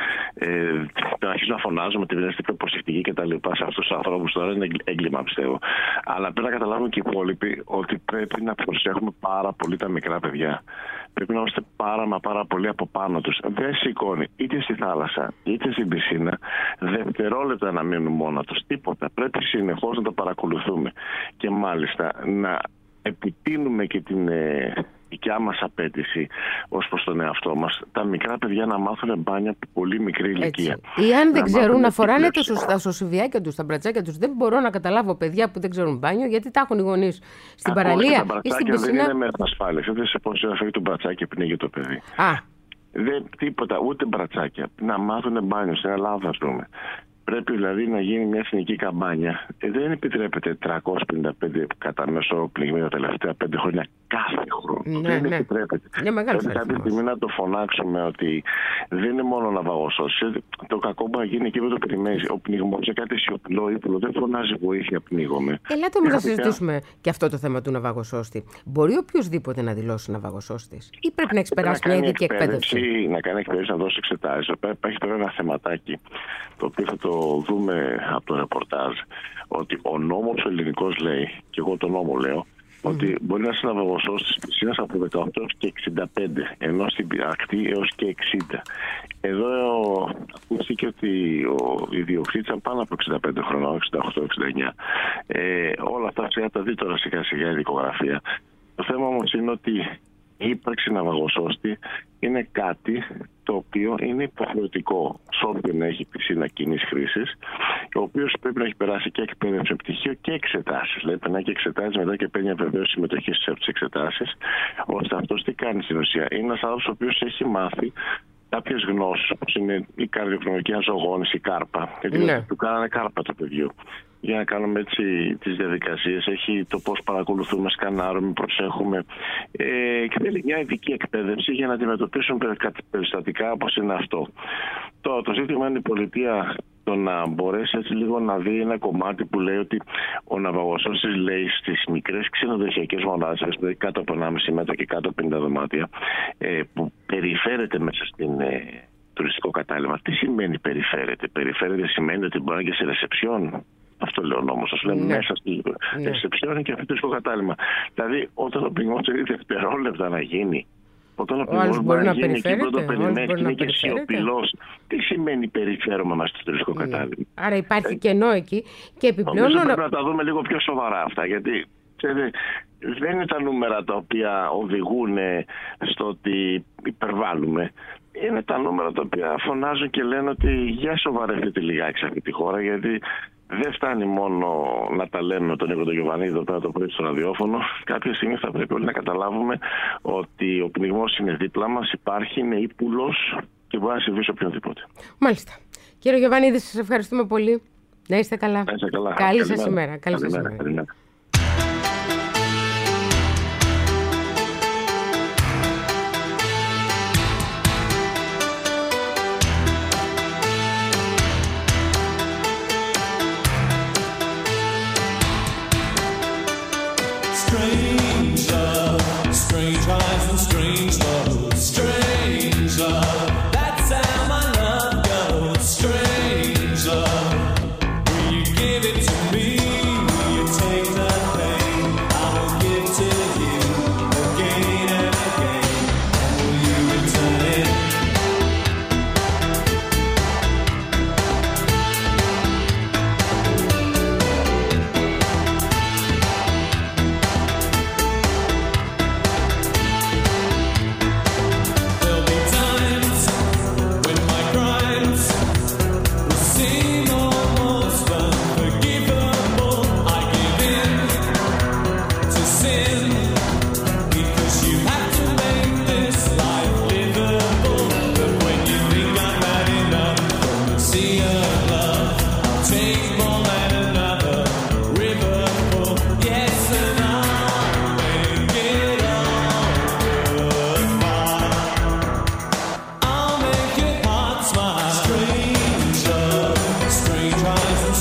να αρχίσουμε να φωνάζουμε ότι δεν είστε πιο προσεκτικοί και τα λοιπά σε αυτούς τους ανθρώπους τώρα είναι έγκλημα, πιστεύω. Αλλά πρέπει να καταλάβουμε και οι υπόλοιποι ότι πρέπει να προσέχουμε πάρα πολύ τα μικρά παιδιά. Πρέπει να είμαστε πάρα πολύ από πάνω τους. Δεν σηκώνει είτε στη θάλασσα είτε στην πισίνα δευτερόλεπτα να μείνουν μόνα τους. Τίποτα. Πρέπει συνεχώς να το παρακολουθούμε. Και μάλιστα να επιτείνουμε και την δικιά μας απέτηση ως προς τον εαυτό μας, τα μικρά παιδιά να μάθουν μπάνια από πολύ μικρή ηλικία. Ή αν δεν ξέρουν να φοράνε τα σωσιβιάκια τους, τα μπρατσάκια τους. Δεν μπορώ να καταλάβω παιδιά που δεν ξέρουν μπάνιο, γιατί τα έχουν οι γονείς στην παραλία ή στην πισίνα. Δεν είναι με ασφάλεια. Δεν σε πώς να φέρει το μπρατσάκι πνίγει το παιδί. Δεν τίποτα, ούτε μπρατσάκια. Να μάθουν μπάνιο. Στην Ελλάδα, ας πούμε. Πρέπει δηλαδή να γίνει μια εθνική καμπάνια. Δεν επιτρέπεται 355 κατά μέσο πληγμή τα τελευταία 5 χρόνια κάθε χρόνο. Δεν επιτρέπεται. Πρέπει κάποια στιγμή να το φωνάξουμε ότι δεν είναι μόνο ναυαγοσώσεις. Το κακό που θα γίνει εκεί δεν το περιμένει. Ο πνιγμός σε κάτι σιωπηλό ύπουλο δεν φωνάζει βοήθεια, πνίγομαι. Ελάτε όμως να συζητήσουμε και αυτό το θέμα του ναυαγοσώστη. Μπορεί οποιοδήποτε να δηλώσει ναυαγοσώστης ή πρέπει να έχει περάσει μια ειδική εκπαίδευση? Να κάνει εκπαίδευση, να δώσει εξετάσεις. Υπάρχει τώρα ένα θεματάκι το οποίο θα το δούμε από το ρεπορτάζ, ότι ο νόμος ο ελληνικός λέει, και εγώ τον νόμο λέω, ότι μπορεί να είναι ναυαγοσώστης της πισίνας από 18 και 65, ενώ στην ακτή έως και 60. Εδώ ακούστηκε ότι οι διοκτήτες ήταν πάνω από 65 χρονών, 68-69. Όλα αυτά θα τα δει τώρα σιγά σιγά η δικογραφία. Το θέμα όμως είναι ότι η ύπαρξη ναυαγοσώστη είναι κάτι το οποίο είναι υποχρεωτικό σε όποιον έχει πισίνα κοινής χρήσης, ο οποίος πρέπει να έχει περάσει και εκπαίδευση πτυχίο και εξετάσεις. Δηλαδή, περνάει και εξετάσεις μετά και παίρνει βεβαίως συμμετοχή στις εξετάσεις, ώστε αυτός τι κάνει στην ουσία? Είναι ένας άνθρωπος ο οποίος έχει μάθει κάποιες γνώσεις, όπως είναι η καρδιοκτονική αναζωογόνηση, η κάρπα. Γιατί του κάνανε κάρπα το παιδιού. Για να κάνουμε έτσι τις διαδικασίες, έχει το πώς παρακολουθούμε, σκανάρουμε, προσέχουμε και θέλει μια ειδική εκπαίδευση για να αντιμετωπίσουν περιστατικά όπως είναι αυτό. Το ζήτημα είναι η πολιτεία το να μπορέσει έτσι λίγο να δει ένα κομμάτι που λέει ότι ο ναυαγοσώστης λέει στις μικρές ξενοδοχειακές μονάδες, δηλαδή κάτω από 1,5 μέτρο και κάτω από 50 δωμάτια, που περιφέρεται μέσα στην τουριστικό κατάλημα. Τι σημαίνει περιφέρεται? Περιφέρεται σημαίνει ότι μπορεί να είναι και σε ρεσεψιόν. Αυτό λέω νόμος. Σας λέμε μέσα στη ρεσεψιόν και αυτό το τουριστικό κατάλημα. Δηλαδή, όταν ο πνιγμός θέλει δευτερόλεπτα να γίνει, όταν ο πνιγμός μπορεί να γίνει εκεί που το περιμένει και είναι και σιωπηλός, τι σημαίνει περιφέρομαι μας στο τουριστικό κατάλημα? Άρα υπάρχει κενό εκεί και επιπλέον. Πρέπει να τα δούμε λίγο πιο σοβαρά αυτά, γιατί δεν είναι τα νούμερα τα οποία οδηγούν στο ότι υπερβάλλουμε. Είναι τα νούμερα τα οποία φωνάζουν και λένε ότι για σοβαρευτείτε λιγάκι σε αυτή τη χώρα, γιατί δεν φτάνει μόνο να τα λέμε με τον Νίκο τον Γιωβανίδη εδώ πέρα το πρωί στο ραδιόφωνο. Κάποια στιγμή θα πρέπει όλοι να καταλάβουμε ότι ο πνιγμός είναι δίπλα μας, υπάρχει, είναι ύπουλος και μπορεί να συμβεί σε οποιονδήποτε. Μάλιστα. Κύριε Γιωβανίδη, σας ευχαριστούμε πολύ. Να είστε καλά. Να είστε καλά. Καλή σας ημέρα. Καλή σας ημέρα. Strange eyes and strange love, strange love. That's how my love goes, strange love. Will you give it to me? Will you take the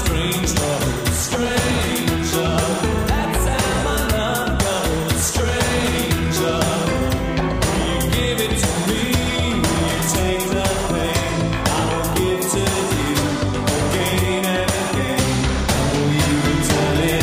strange love, strange love. That's how my love goes, strange love. You give it to me, you take the pain. I will give to you again and again. Oh, you return it.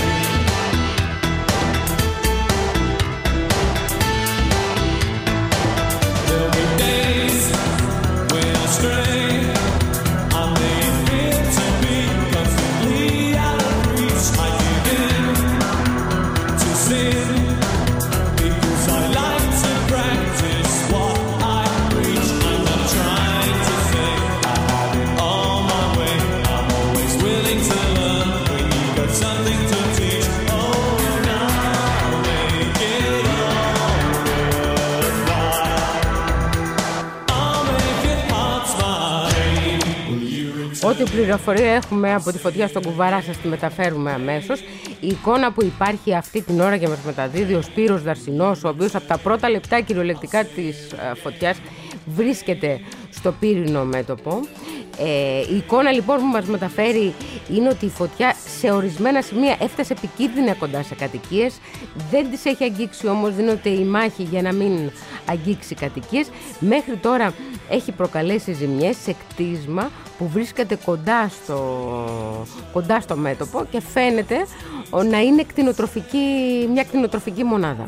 There'll be days when I stray. I may feel to be completely out of reach. I give in to sin because I like to practice what I preach. I'm not trying to think I have it all my way. I'm always willing to learn when you got something to teach. Oh, now make it all worthwhile. I'll make it hard smile. Will you return? Ό,τι πληροφορία έχουμε από τη φωτιά στον Κουβαρά σας τη μεταφέρουμε αμέσως. Η εικόνα που υπάρχει αυτή την ώρα και μας μεταδίδει ο Σπύρος Δαρσινός, ο οποίος από τα πρώτα λεπτά κυριολεκτικά της φωτιάς βρίσκεται στο πύρινο μέτωπο. Η εικόνα λοιπόν που μας μεταφέρει είναι ότι η φωτιά σε ορισμένα σημεία έφτασε επικίνδυνα κοντά σε κατοικίες. Δεν τις έχει αγγίξει όμως, δίνεται η μάχη για να μην αγγίξει κατοικίες. Μέχρι τώρα έχει προκαλέσει ζημιές σε κτίσμα που βρίσκεται κοντά στο μέτωπο και φαίνεται να είναι μια κτηνοτροφική μονάδα.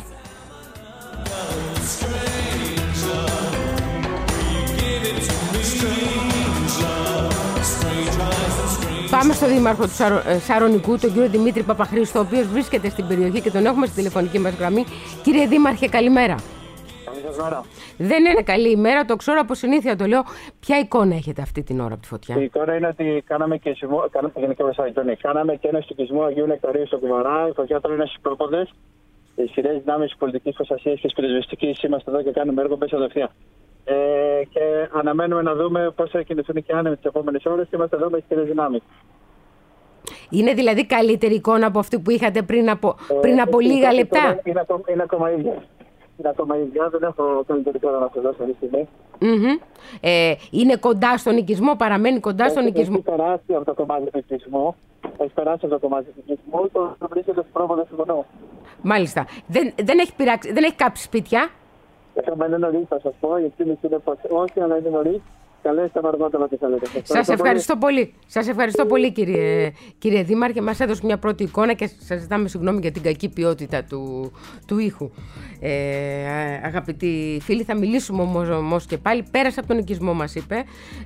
Πάμε στο δήμαρχο του Σαρονικού, τον κύριο Δημήτρη Παπαχρήστο, ο οποίος βρίσκεται στην περιοχή και τον έχουμε στη τηλεφωνική μας γραμμή. Κύριε Δήμαρχε, καλημέρα. Καλημέρα. Δεν είναι καλή ημέρα, το ξέρω από συνήθεια, το λέω. Ποια εικόνα έχετε αυτή την ώρα από τη φωτιά? Η εικόνα είναι ότι κάναμε και ένα στοιχισμό Αγίου Νεκταρίου στο Κουβαρά. Η φωτιά τώρα είναι στους πρόποδες. Οι ισχυρές δυνάμεις πολιτικής προστασίας και πυροσβεστικής είμαστε εδώ και κάνουμε έργο μέσα απευθεία. Και αναμένουμε να δούμε πώς θα κινηθούν και άνεμοι τις επόμενες ώρες και είμαστε εδώ με ισχυρές δυνάμεις. Είναι δηλαδή καλύτερη εικόνα από αυτή που είχατε πριν από λίγα λεπτά? Είναι ακόμα ίδια. Είναι ακόμα ίδια, δεν έχω καλύτερη εικόνα να σας δώσω αυτή τη στιγμή. Είναι κοντά στον οικισμό, παραμένει κοντά στον οικισμό. Έχει περάσει από το κομμάτι του οικισμού. Έχει περάσει από το κομμάτι του οικισμού, το βρίσκεται στους πρόποδες του βουνού. Μάλιστα. Δεν έχει κάψει σπίτια? Είναι νωρίς, θα σας πω, γιατί είναι πως όχι, αλλά είναι νωρίς. Καλέστε με αργότερα τι θέλετε. Σας ευχαριστώ πολύ. Σας ευχαριστώ πολύ, κύριε Δήμαρχε. Μας έδωσε μια πρώτη εικόνα και σας ζητάμε συγγνώμη για την κακή ποιότητα του ήχου. Αγαπητοί φίλοι, θα μιλήσουμε όμως και πάλι. Πέρασε από τον οικισμό, μας είπε.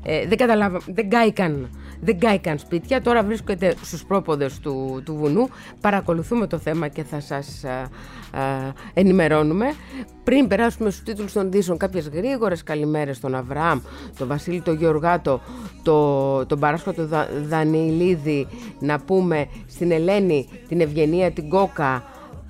Δεν κάηκαν σπίτια. Τώρα βρίσκεται στους πρόποδες του βουνού. Παρακολουθούμε το θέμα και θα σας ενημερώνουμε. Πριν περάσουμε στους τίτλους των ειδήσεων, κάποιες γρήγορες καλημέρες στον Αβραάμ, τον Βασίλη, τον Γεωργάτο, τον Παράσκο, τον Δανιλίδη, να πούμε στην Ελένη, την Ευγενία, την Κόκα,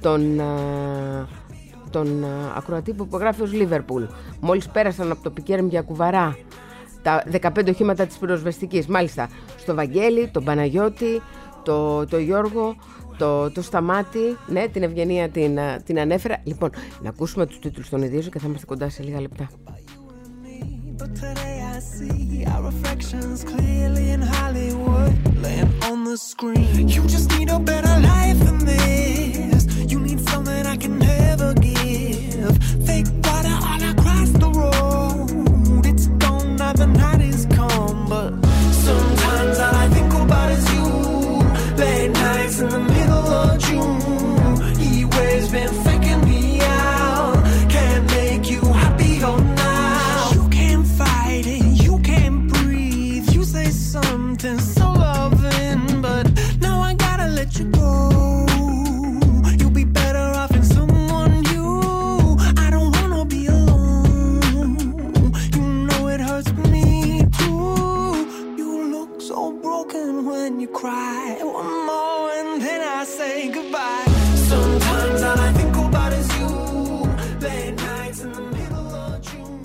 τον ακροατή που υπογράφει ως Λίβερπουλ. Μόλις πέρασαν από το Πικέρμ για Κουβαρά τα 15 οχήματα της πυροσβεστικής. Μάλιστα, στο Βαγγέλη, τον Παναγιώτη, το Γιώργο, το Σταμάτη, ναι, την Ευγενία την ανέφερα. Λοιπόν, να ακούσουμε τους τίτλους των ειδήσεων και θα είμαστε κοντά σε λίγα λεπτά. But today I see our reflections clearly in Hollywood, laying on the screen. You just need a better life than this. You need something I can never give. Fake water all across the road. It's gone now, the night is come. But sometimes all I think about is you. Late nights in the middle of June. He waves been faking me out. Can't make you happier now. You can't fight it, you can't breathe. You say something so loving, but now I gotta let you go. You'll be better off in someone new. I don't wanna be alone. You know it hurts me too. You look so broken when you cry. One more and then I say goodbye. Sometimes all I think about is you. Late nights in the middle of June.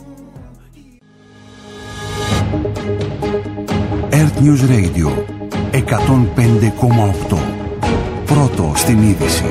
Earth News Radio 105,8. Πρώτο στην είδηση.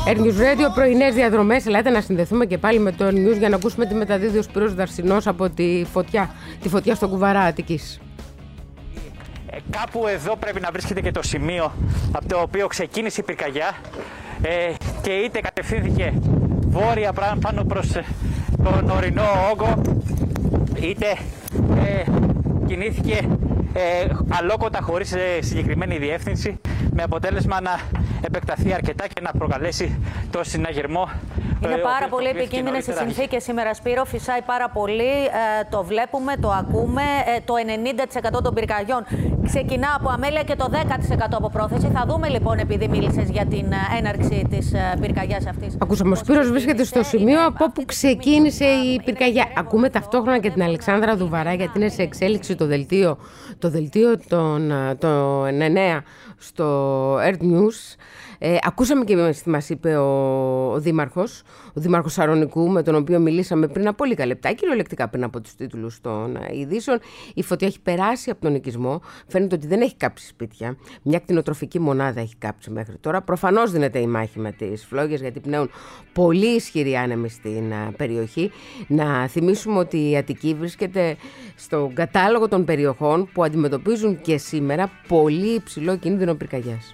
Air News Radio, πρωινές διαδρομές. Ελάτε να συνδεθούμε και πάλι με το Air News για να ακούσουμε τι μεταδίδει ο Σπύρος Δαρσινός από τη φωτιά στον Κουβαρά Αττικής. Κάπου εδώ πρέπει να βρίσκεται και το σημείο από το οποίο ξεκίνησε η πυρκαγιά και είτε κατευθύνθηκε βόρεια πάνω προς τον ορεινό όγκο, είτε κινήθηκε αλόκοτα χωρίς συγκεκριμένη διεύθυνση, με αποτέλεσμα να επεκταθεί αρκετά και να προκαλέσει το συναγερμό. Είναι πάρα πολύ επικίνδυνες οι συνθήκες σήμερα, Σπύρο. Φυσάει πάρα πολύ. Το βλέπουμε, το ακούμε. Το 90% των πυρκαγιών ξεκινά από αμέλεια και το 10% από πρόθεση. Θα δούμε λοιπόν, επειδή μίλησες για την έναρξη της πυρκαγιάς αυτής. Ακούσαμε, ο Σπύρος βρίσκεται στο σημείο από όπου ξεκίνησε η πυρκαγιά. Ακούμε ταυτόχρονα και την Αλεξάνδρα Δουβαρά, γιατί είναι σε εξέλιξη το δελτίο των 9 στο Air News. Ακούσαμε και μας είπε ο Δήμαρχος Σαρονικού, με τον οποίο μιλήσαμε πριν από λίγα λεπτά, κυριολεκτικά πριν από τους τίτλους των ειδήσεων. Η φωτιά έχει περάσει από τον οικισμό. Φαίνεται ότι δεν έχει κάψει σπίτια. Μια κτηνοτροφική μονάδα έχει κάψει μέχρι τώρα. Προφανώς δίνεται η μάχη με τις φλόγες, γιατί πνέουν πολύ ισχυροί άνεμοι στην περιοχή. Να θυμίσουμε ότι η Αττική βρίσκεται στον κατάλογο των περιοχών που αντιμετωπίζουν και σήμερα πολύ υψηλό κίνδυνο πυρκαγιάς.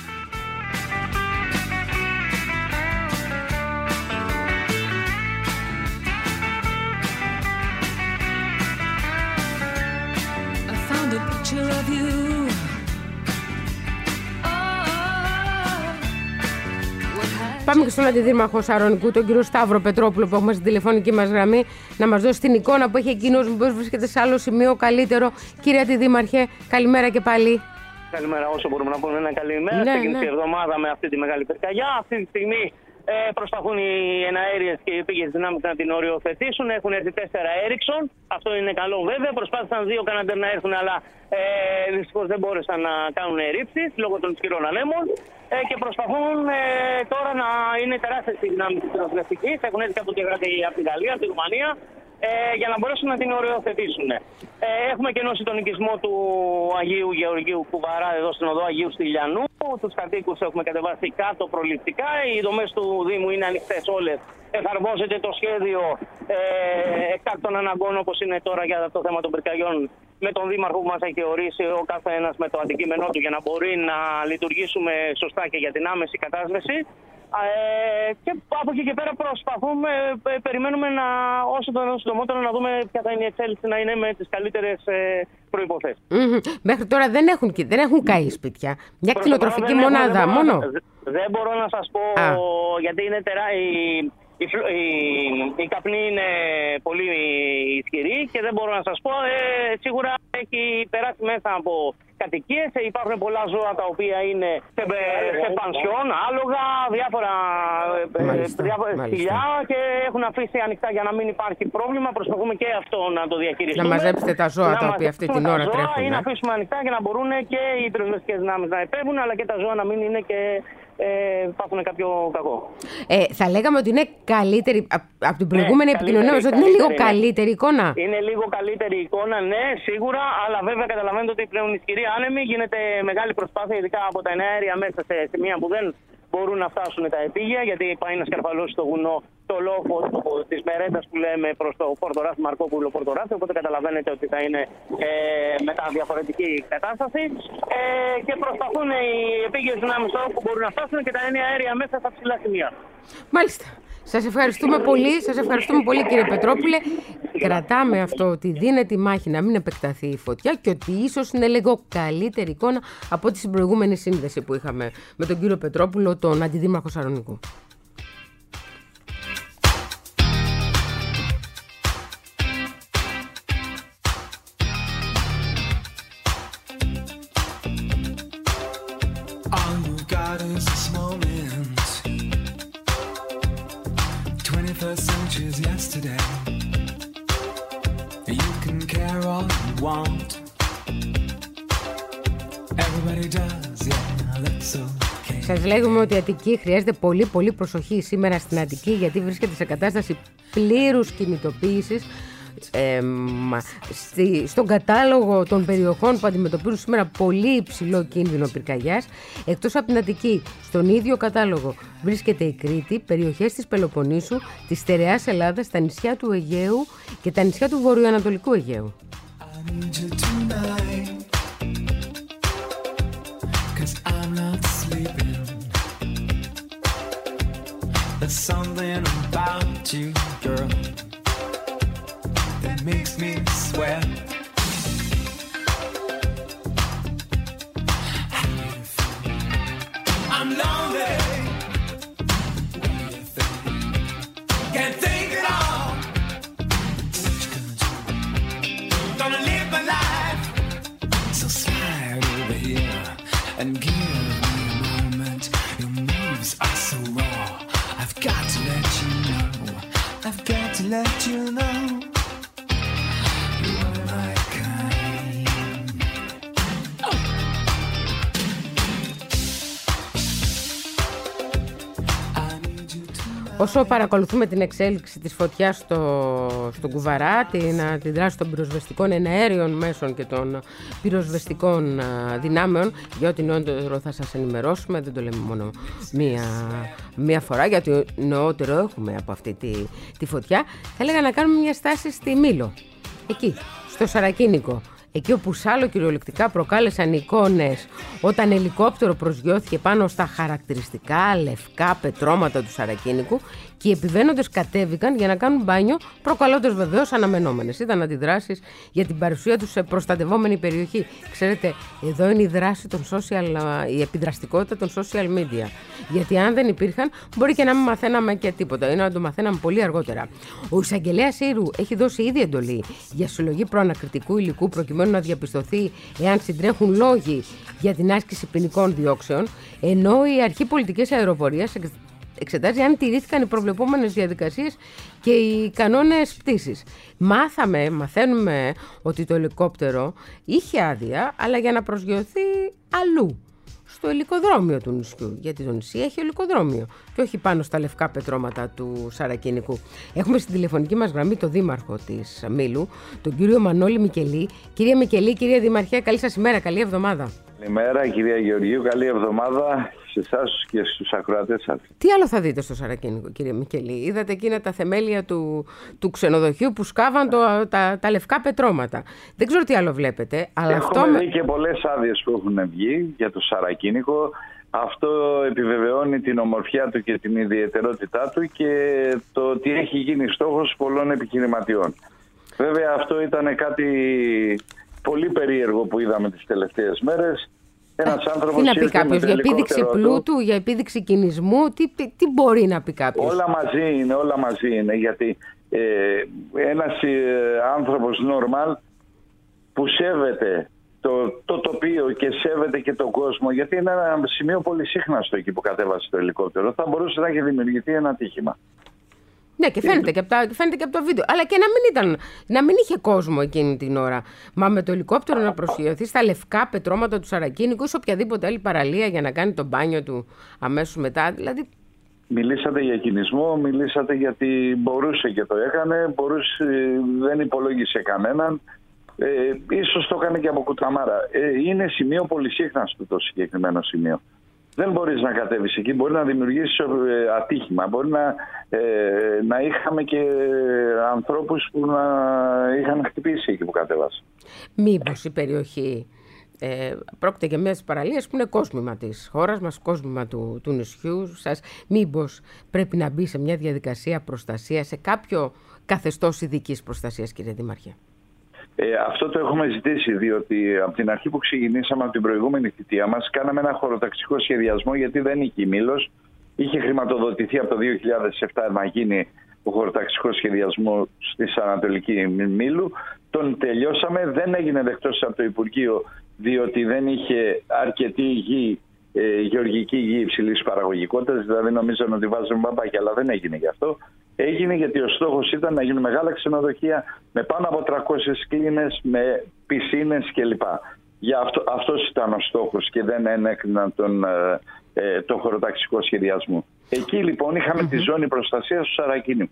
Πάμε και στον Αντιδήμαρχο Σαρονικού, τον κύριο Σταύρο Πετρόπουλο, που έχουμε στην τηλεφωνική μας γραμμή, να μας δώσει την εικόνα που έχει εκείνος, μήπως βρίσκεται σε άλλο σημείο καλύτερο. Κύριε Αντιδήμαρχε, καλημέρα και πάλι. Καλημέρα, όσο μπορούμε να πούμε ένα καλημέρα. Ξεκίνησε η εβδομάδα με αυτή τη μεγάλη πυρκαγιά. Αυτή τη στιγμή προσπαθούν οι εναέριες και οι επίγειες δυνάμεις να την οριοθετήσουν. Έχουν έρθει 4 Έριξον. Αυτό είναι καλό βέβαια. Προσπάθησαν 2 Καναντέρ να έρθουν, αλλά δυστυχώς δεν μπόρεσαν να κάνουν ρήψεις λόγω των ισχυρών ανέμων. Και προσπαθούν τώρα να είναι τεράστιες οι δυνάμεις της πυροσβεστικής. Έχουν έρθει από τη Γαλλία, από τη Ρουμανία, για να μπορέσουν να την οριοθετήσουν. Έχουμε κενώσει τον οικισμό του Αγίου Γεωργίου Κουβαρά εδώ στην οδό Αγίου Στυλιανού. Τους κατοίκους έχουμε κατεβάσει κάτω προληπτικά. Οι δομές του Δήμου είναι ανοιχτές όλες. Εφαρμόζεται το σχέδιο εκτάκτων αναγκών, όπως είναι τώρα για το θέμα των πυρκαγιών, με τον Δήμαρχο που μας έχει ορίσει ο καθένας με το αντικείμενό του, για να μπορεί να λειτουργήσουμε σωστά και για την άμεση κατάσβεση. Και από εκεί και πέρα προσπαθούμε, περιμένουμε όσο το συντομότερο να δούμε ποια θα είναι η εξέλιξη, να είναι με τις καλύτερες προϋποθέσεις. Μέχρι τώρα δεν έχουν καεί σπίτια. Μια κτηνοτροφική μονάδα μόνο. Δεν μπορώ να σας πω, γιατί είναι η καπνή είναι πολύ ισχυρή και δεν μπορώ να σας πω. Σίγουρα έχει περάσει μέσα από κατοικίες. Υπάρχουν πολλά ζώα τα οποία είναι σε πανσιόν, άλογα, διάφορα σκυλιά και έχουν αφήσει ανοιχτά για να μην υπάρχει πρόβλημα. Προσπαθούμε και αυτό να το διαχειριστούμε. Να μαζέψετε τα ζώα τα οποία αυτή την ώρα τρέχουν. Ή να αφήσουμε ανοιχτά για να μπορούν και οι πυροσβεστικές δυνάμεις να επέμβουν, αλλά και τα ζώα να μην είναι και πάθουν κάποιο κακό. Θα λέγαμε ότι είναι καλύτερη από την προηγούμενη επικοινωνία μας, ότι είναι λίγο καλύτερη εικόνα. Είναι λίγο καλύτερη εικόνα, ναι, σίγουρα, αλλά βέβαια καταλαβαίνετε ότι πλέον ισχυρή άνεμη, γίνεται μεγάλη προσπάθεια, ειδικά από τα εναέρια μέσα σε σημεία που δεν μπορούν να φτάσουν τα επίγεια, γιατί πάει να σκαρφαλώσει το βουνό το λόφο της Μερέντας που λέμε προς το Πορτοράφι, Μαρκόπουλο Πορτοράφι, οπότε καταλαβαίνετε ότι θα είναι μετά διαφορετική κατάσταση. Και προσπαθούν οι επίγειες δυνάμεις όπου μπορούν να φτάσουν και τα εναέρια μέσα στα ψηλά σημεία. Μάλιστα. Σας ευχαριστούμε πολύ κύριε Πετρόπουλε. Κρατάμε αυτό, ότι δίνεται η μάχη να μην επεκταθεί η φωτιά και ότι ίσως είναι λίγο καλύτερη εικόνα από τη προηγούμενη σύνδεση που είχαμε με τον κύριο Πετρόπουλο, τον Αντιδήμαρχο Σαρονικού. Σας λέγουμε ότι η Αττική χρειάζεται πολύ προσοχή σήμερα στην Αττική, γιατί βρίσκεται σε κατάσταση πλήρους κινητοποίησης στον κατάλογο των περιοχών που αντιμετωπίζουν σήμερα πολύ υψηλό κίνδυνο πυρκαγιάς. Εκτός από την Αττική, στον ίδιο κατάλογο βρίσκεται η Κρήτη, περιοχές της Πελοποννήσου, της στερεάς Ελλάδας, τα νησιά του Αιγαίου και τα νησιά του βορειοανατολικού Αιγαίου. There's something about you, girl, that makes me sweat. I'm lonely. Can't think at all. Gonna live my life. So slide over here and give me a moment. Your moves are so raw. I've got to let you know. I've got to let you know. You are my kind. Oh. Όσο παρακολουθούμε την εξέλιξη της φωτιάς στον Κουβαρά, την δράση των πυροσβεστικών εναέριων μέσων και των πυροσβεστικών δυνάμεων, για ό,τι νεότερο θα σας ενημερώσουμε, δεν το λέμε μόνο μία φορά, γιατί νεότερο έχουμε από αυτή τη φωτιά. Θα έλεγα να κάνουμε μια στάση στη Μήλο, εκεί, στο Σαρακίνικο. Εκεί όπου σάλο κυριολεκτικά προκάλεσαν εικόνες όταν ελικόπτερο προσγειώθηκε πάνω στα χαρακτηριστικά λευκά πετρώματα του Σαρακίνικου και οι επιβαίνοντες κατέβηκαν για να κάνουν μπάνιο, προκαλώντας βεβαίως αναμενόμενες. Ήταν αντιδράσεις για την παρουσία τους σε προστατευόμενη περιοχή. Ξέρετε, εδώ είναι η δράση των η επιδραστικότητα των social media. Γιατί αν δεν υπήρχαν, μπορεί και να μην μαθαίναμε και τίποτα, ή να το μαθαίναμε πολύ αργότερα. Ο εισαγγελέας Ήρου έχει δώσει ήδη εντολή για συλλογή προανακριτικού υλικού προκειμένου να διαπιστωθεί εάν συντρέχουν λόγοι για την άσκηση ποινικών διώξεων, ενώ η Αρχή Πολιτικής Αεροπορίας εξετάζει αν τηρήθηκαν οι προβλεπόμενες διαδικασίες και οι κανόνες πτήσης. Μαθαίνουμε ότι το ελικόπτερο είχε άδεια, αλλά για να προσγειωθεί αλλού, στο ελικοδρόμιο του νησιού, γιατί το νησί έχει ελικοδρόμιο και όχι πάνω στα λευκά πετρώματα του Σαρακίνικου. Έχουμε στην τηλεφωνική μας γραμμή τον δήμαρχο της Μήλου, τον κύριο Μανώλη Μικελή. Κύριε Μικελή, κύριε Δημαρχέ, καλή σας ημέρα, καλή εβδομάδα. Καλημέρα κυρία Γεωργίου, καλή εβδομάδα σε εσάς και στους ακροατές σας. Τι άλλο θα δείτε στο Σαρακίνικο, κύριε Μικελή? Είδατε εκείνα τα θεμέλια του ξενοδοχείου που σκάβαν τα λευκά πετρώματα. Δεν ξέρω τι άλλο βλέπετε. Αλλά έχουμε δει και πολλές άδειες που έχουν βγει για το Σαρακίνικο. Αυτό επιβεβαιώνει την ομορφιά του και την ιδιαιτερότητά του και το ότι έχει γίνει στόχος πολλών επιχειρηματιών. Βέβαια αυτό ήταν κάτι πολύ περίεργο που είδαμε τις τελευταίες μέρες. Ένας άνθρωπος, τι να πει κάποιος, για επίδειξη πλούτου, για επίδειξη κινησμού, τι μπορεί να πει κάποιος? Όλα μαζί είναι, γιατί ένας άνθρωπος normal που σέβεται το τοπίο και σέβεται και τον κόσμο, γιατί είναι ένα σημείο πολύ σύχναστο εκεί που κατέβασε το ελικόπτερο, θα μπορούσε να έχει δημιουργηθεί ένα ατύχημα. Ναι, και φαίνεται και από το βίντεο. Αλλά και να μην είχε κόσμο εκείνη την ώρα. Μα με το ελικόπτερο να προσγειωθεί στα λευκά πετρώματα του Σαρακίνικου ή σε οποιαδήποτε άλλη παραλία για να κάνει το μπάνιο του αμέσως μετά. Δηλαδή... Μιλήσατε για κινησμό, μιλήσατε γιατί μπορούσε και το έκανε, δεν υπολόγισε κανέναν. Ίσως το έκανε και από κουταμάρα. Είναι σημείο πολυσύχναστο το συγκεκριμένο σημείο. Δεν μπορείς να κατέβεις εκεί, μπορεί να δημιουργήσεις ατύχημα, μπορεί να είχαμε και ανθρώπους που να είχαν χτυπήσει εκεί που κατέβασε. Μήπως η περιοχή πρόκειται για μια παραλίες που είναι κόσμημα της χώρας μας, κόσμημα του νησιού σας, μήπως πρέπει να μπει σε μια διαδικασία προστασίας, σε κάποιο καθεστώς ειδικής προστασίας, κύριε Δήμαρχε? Αυτό το έχουμε ζητήσει, διότι από την αρχή που ξεκινήσαμε από την προηγούμενη θητεία μας κάναμε ένα χωροταξικό σχεδιασμό, γιατί δεν είχε η Μήλος. Είχε χρηματοδοτηθεί από το 2007 να γίνει ο χωροταξικός σχεδιασμός της Ανατολική Μήλου. Τον τελειώσαμε, δεν έγινε δεκτός από το Υπουργείο, διότι δεν είχε αρκετή γη, γεωργική γη υψηλής παραγωγικότητας, δηλαδή νομίζαν ότι βάζουν μπαμπάκια, αλλά δεν έγινε γι' αυτό. Έγινε γιατί ο στόχος ήταν να γίνουν μεγάλα ξενοδοχεία με πάνω από 300 κλίνες, με πισίνες κλπ. Αυτός ήταν ο στόχος και δεν ένεκριναν το χωροταξικό σχεδιασμό. Εκεί λοιπόν είχαμε τη ζώνη προστασίας του Σαρακίνικου.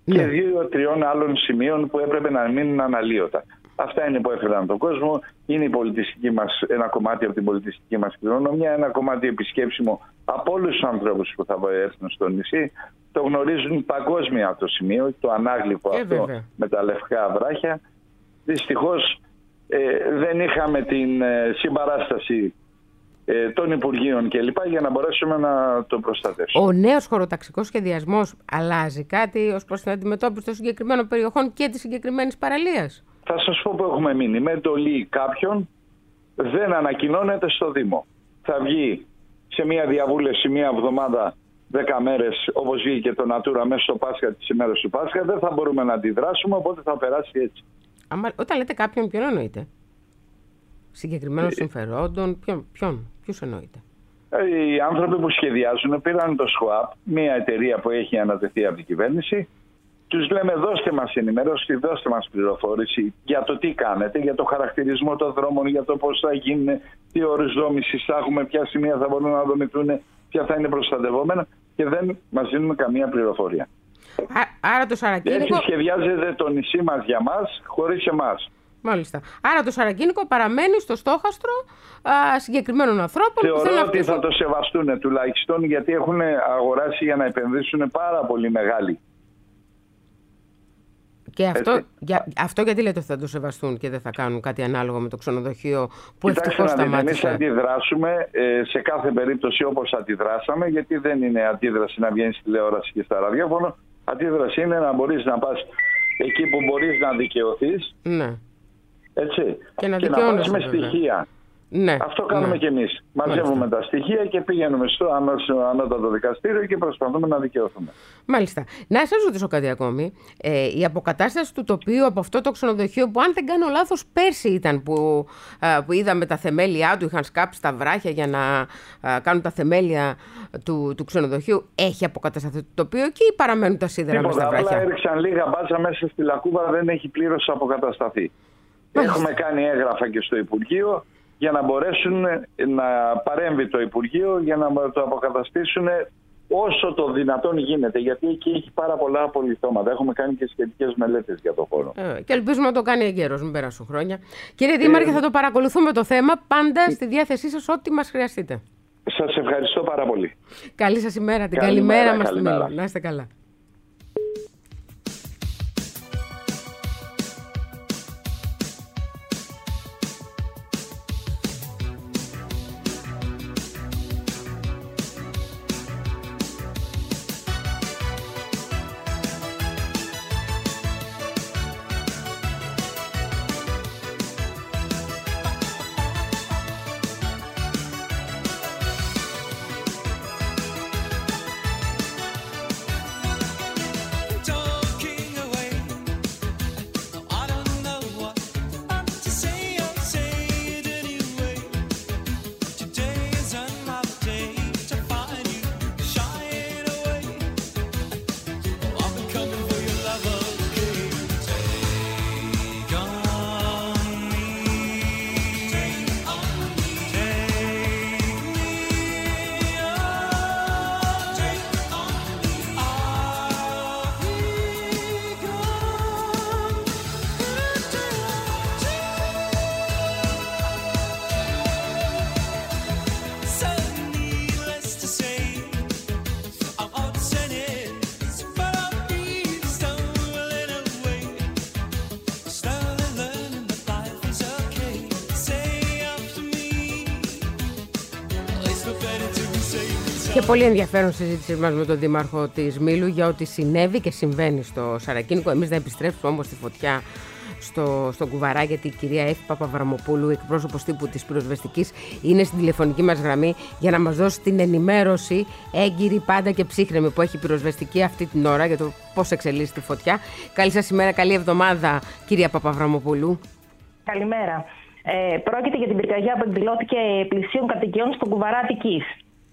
και 2-3 άλλων σημείων που έπρεπε να μείνουν αναλύωτα. Αυτά είναι που έφεραν τον κόσμο. Είναι η πολιτιστική μας, ένα κομμάτι από την πολιτιστική μας κληρονομιά, ένα κομμάτι επισκέψιμο από όλους τους ανθρώπους που θα έρθουν στο νησί. Το γνωρίζουν παγκόσμια το σημείο, το ανάγλυφο αυτό με τα λευκά βράχια. Δυστυχώς δεν είχαμε την συμπαράσταση των Υπουργείων κλπ. Για να μπορέσουμε να το προστατεύσουμε. Ο νέος χωροταξικός σχεδιασμός αλλάζει κάτι ως προς την αντιμετώπιση των συγκεκριμένων περιοχών και της συγκεκριμένης παραλίας? Θα σας πω που έχουμε μείνει. Με εντολή κάποιον δεν ανακοινώνεται στο Δήμο. Θα βγει σε μια διαβούλευση μια εβδομάδα, 10 μέρες, όπως βγήκε το Natura μέσα στο Πάσχα, τις ημέρες του Πάσχα. Δεν θα μπορούμε να αντιδράσουμε, οπότε θα περάσει έτσι. Όταν λέτε κάποιον, ποιον εννοείτε? Συγκεκριμένων συμφερόντων, ποιους εννοείτε? Οι άνθρωποι που σχεδιάζουν πήραν το ΣΚΟΑΠ, μια εταιρεία που έχει ανατεθεί από την κυβέρνηση. Τους λέμε δώστε μας ενημέρωση, δώστε μας πληροφόρηση για το τι κάνετε, για το χαρακτηρισμό των δρόμων, για το πώς θα γίνουν, τι όρους δόμησης θα έχουμε, ποια σημεία θα μπορούν να δομηθούν, ποια θα είναι προστατευόμενα και δεν μας δίνουν καμία πληροφορία. Άρα το Σαρακίνικο... Έτσι σχεδιάζεται το νησί μας για μας, χωρίς εμάς. Μάλιστα. Άρα το Σαρακίνικο παραμένει στο στόχαστρο συγκεκριμένων ανθρώπων. Θεωρώ ότι θα το σεβαστούν τουλάχιστον, γιατί έχουν αγοράσει για να επενδύσουν πάρα πολύ μεγάλοι. Και αυτό γιατί λέτε ότι θα το σεβαστούν και δεν θα κάνουν κάτι ανάλογο με το ξενοδοχείο που ευτυχώς σταμάτησε? Εμείς αντιδράσουμε σε κάθε περίπτωση όπως αντιδράσαμε, γιατί δεν είναι αντίδραση να βγαίνει στη τηλεόραση και στα ραδιόφωνο. Αντίδραση είναι να μπορείς να πας εκεί που μπορείς να δικαιωθείς. Ναι. Έτσι. Και να πας με στοιχεία. Ναι, αυτό κάνουμε κι εμείς. Μαζεύουμε τα στοιχεία και πηγαίνουμε στο ανώτατο δικαστήριο και προσπαθούμε να δικαιωθούμε. Μάλιστα. Να σας ρωτήσω κάτι ακόμη. Η αποκατάσταση του τοπίου από αυτό το ξενοδοχείο, που αν δεν κάνω λάθος πέρσι ήταν που είδαμε τα θεμέλια του, είχαν σκάψει τα βράχια για να κάνουν τα θεμέλια του ξενοδοχείου, έχει αποκατασταθεί το τοπίο εκεί ή παραμένουν τα σίδερα μέσα στα βράχια? Απλά έριξαν λίγα μπάτσα μέσα στη Λακκούβα, δεν έχει πλήρως αποκατασταθεί. Έχουμε κάνει έγγραφα και στο Υπουργείο για να μπορέσουν να παρέμβει το Υπουργείο για να το αποκαταστήσουν όσο το δυνατόν γίνεται, γιατί εκεί έχει πάρα πολλά απολιθώματα. Έχουμε κάνει και σχετικές μελέτες για το χώρο. Και ελπίζουμε να το κάνει εγκαίρως, μην περάσουν χρόνια. Κύριε Δήμαρχε, θα το παρακολουθούμε το θέμα, πάντα στη διάθεσή σας ό,τι μας χρειαστείτε. Σας ευχαριστώ πάρα πολύ. Καλή σας ημέρα, την καλημέρα μας. Να είστε καλά. Και πολύ ενδιαφέρον συζήτηση μας με τον Δήμαρχο της Μήλου για ό,τι συνέβη και συμβαίνει στο Σαρακίνικο. Εμείς να επιστρέψουμε όμως στη φωτιά στο Κουβαρά, γιατί η κυρία Εύη Παπαβραμοπούλου, εκπρόσωπος τύπου της πυροσβεστικής, είναι στην τηλεφωνική μας γραμμή για να μας δώσει την ενημέρωση έγκυρη πάντα και ψύχρεμη που έχει η πυροσβεστική αυτή την ώρα για το πώς εξελίσσεται η φωτιά. Καλή σας ημέρα, καλή εβδομάδα, κυρία Παπαβραμοπούλου. Καλημέρα. Πρόκειται για την πυρκαγιά που εκδηλώθηκε πλησίων κατοικιών στον Κουβαρά Αττικής.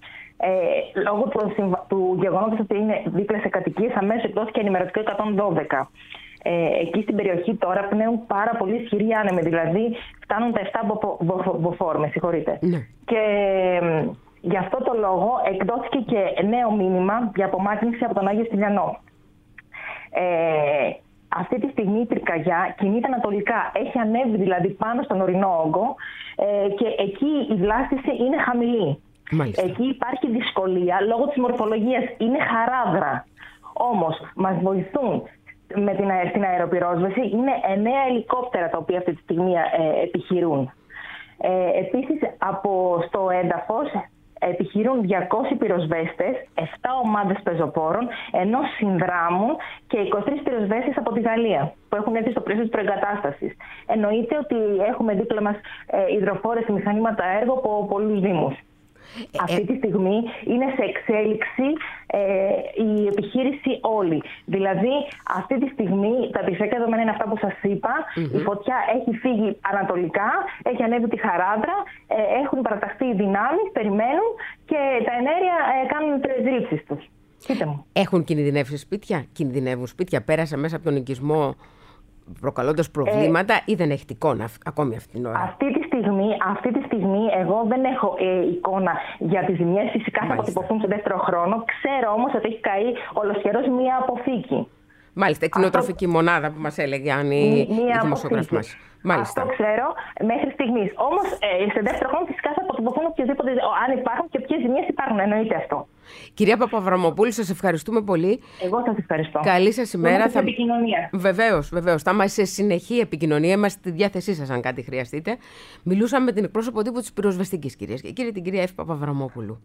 Λόγω του γεγονότος ότι είναι δίπλα σε κατοικίες, αμέσως εκδόθηκε ενημερωτικό 112. Εκεί στην περιοχή τώρα πνέουν πάρα πολύ ισχυροί άνεμοι, δηλαδή φτάνουν τα 7 μποφόρ, με συγχωρείτε. Ναι. Και γι' αυτό το λόγο εκδόθηκε και νέο μήνυμα για απομάκρυνση από τον Άγιο Στυλιανό. Αυτή τη στιγμή η πυρκαγιά κινείται ανατολικά. Έχει ανέβει δηλαδή πάνω στον ορεινό όγκο και εκεί η βλάστηση είναι χαμηλή. Μάλιστα. Εκεί υπάρχει δυσκολία λόγω της μορφολογίας. Είναι χαράδρα. Όμως μας βοηθούν στην αεροπυρόσβεση. Είναι 9 ελικόπτερα τα οποία αυτή τη στιγμή επιχειρούν. Επίσης στο έδαφος επιχειρούν 200 πυροσβέστες, 7 ομάδες πεζοπόρων, ενώ συνδράμουν και 23 πυροσβέστες από τη Γαλλία που έχουν έρθει στο πλαίσιο της προεγκατάστασης. Εννοείται ότι έχουμε δίπλα μας υδροφόρες και μηχανήματα έργο από πολλούς δήμους. Αυτή τη στιγμή είναι σε εξέλιξη η επιχείρηση όλη. Δηλαδή, αυτή τη στιγμή τα επιστημονικά δεδομένα είναι αυτά που σας είπα. Η φωτιά έχει φύγει ανατολικά, έχει ανέβει τη Χαράδρα, έχουν παραταχθεί οι δυνάμεις, περιμένουν και τα ενέργεια κάνουν τις ρήψεις τους. Πείτε μου. Έχουν κινδυνεύσει σπίτια, κινδυνεύουν σπίτια, πέρασαν μέσα από τον οικισμό προκαλώντας προβλήματα ή δεν έχετε εικόνα ακόμη αυτή την ώρα? Αυτή τη στιγμή εγώ δεν έχω εικόνα για τις ζημιές. Φυσικά θα αποτυπωθούν στο δεύτερο χρόνο. Ξέρω όμως ότι έχει καεί ολοσχερός μία αποθήκη. Μάλιστα, κτηνοτροφική μονάδα που μας έλεγε η δημοσιογράφη μας. Μάλιστα. Αυτό ξέρω μέχρι στιγμής. Όμως σε δεύτερο χρόνο φυσικά θα αποτυπωθούν οποιοδήποτε, αν υπάρχουν και ποιες ζημιές υπάρχουν. Εννοείται αυτό. Κυρία Παπαβραμμοπούλου, σας ευχαριστούμε πολύ. Εγώ σας ευχαριστώ. Καλή σας ημέρα. Θα... επικοινωνία. Βεβαίως. Θα είμαστε σε συνεχή επικοινωνία. Είμαστε στη διάθεσή σας αν κάτι χρειαστείτε. Μιλούσαμε με την εκπρόσωπο τύπου της πυροσβεστικής, κυρίες και κύριοι, την κυρία Εύη Παπαβραμμόπουλου.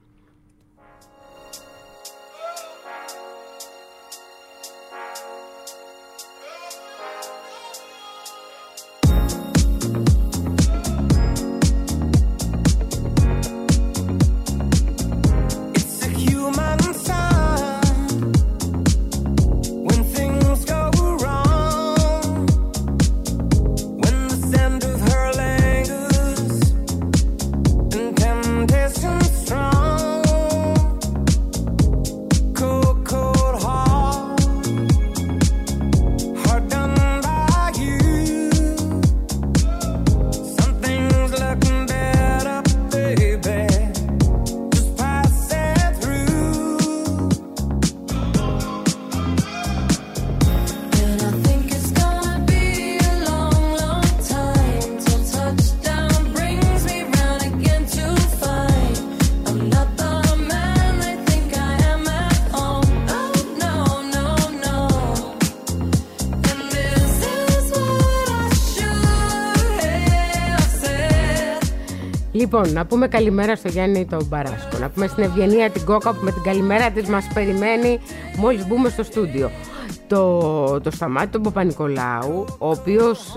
Λοιπόν, να πούμε καλημέρα στο Γιάννη τον Παράσκο. Να πούμε στην Ευγενία την Κόκα που με την καλημέρα της μας περιμένει μόλις μπούμε στο στούντιο. Το Σταμάτη τον Παπα-Νικολάου, ο οποίος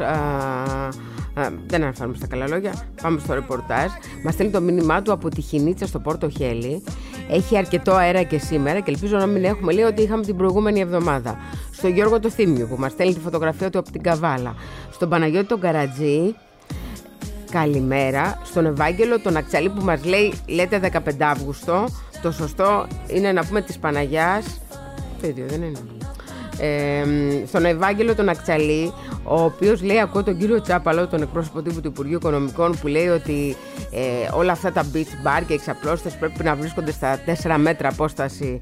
δεν αναφέρουμε στα καλά λόγια, πάμε στο ρεπορτάζ. Μας στέλνει το μήνυμά του από τη Χινίτσα στο Πόρτο Χέλη. Έχει αρκετό αέρα και σήμερα και ελπίζω να μην έχουμε λέει ότι είχαμε την προηγούμενη εβδομάδα. Στο Γιώργο το Θήμιο που μας στέλνει τη φωτογραφία του από την Καβάλα. Στον Παναγιώτη τον Καρατζή. Καλημέρα. Στον Ευάγγελο τον Ακτσαλή που μας λέει, λέτε 15 Αύγουστο. Το σωστό είναι να πούμε της Παναγιάς. Το ίδιο δεν είναι? Στον Ευάγγελο τον Ακτσαλή, ο οποίος λέει, ακούω τον κύριο Τσάπαλο, τον εκπρόσωπο τύπου του Υπουργείου Οικονομικών, που λέει ότι όλα αυτά τα beach bar και εξαπλώστες πρέπει να βρίσκονται στα 4 μέτρα απόσταση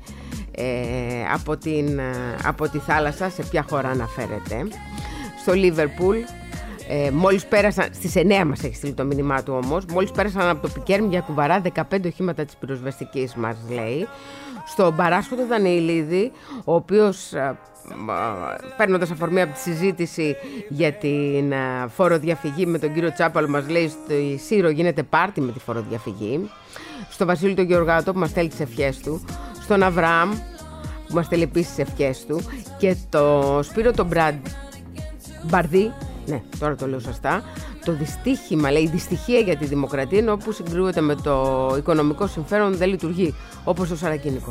από τη θάλασσα. Σε ποια χώρα αναφέρεται? Στο Λίβερπουλ, μόλις πέρασαν, στις 9 μας έχει στείλει το μήνυμά του όμως, μόλις πέρασαν από το Πικέρμ για Κουβαρά 15 οχήματα της πυροσβεστικής μας λέει. Στον Παράσκο του Δανεηλίδη, ο οποίος παίρνοντας αφορμή από τη συζήτηση για την φοροδιαφυγή με τον κύριο Τσάπαλο μας λέει, στη Σύρο γίνεται πάρτι με τη φοροδιαφυγή. Στο Βασίλειο τον Γεωργάτο που μας στέλνει τις ευχές του. Στον Αβραάμ που μας στέλνει επίσης τις ευχές του. Και το Σπύρο τον Μπαρδί, ναι, τώρα το λέω σωστά. Το δυστύχημα, λέει, η δυστυχία για τη δημοκρατία είναι όπου συγκρούεται με το οικονομικό συμφέρον δεν λειτουργεί, όπως το Σαρακίνικο.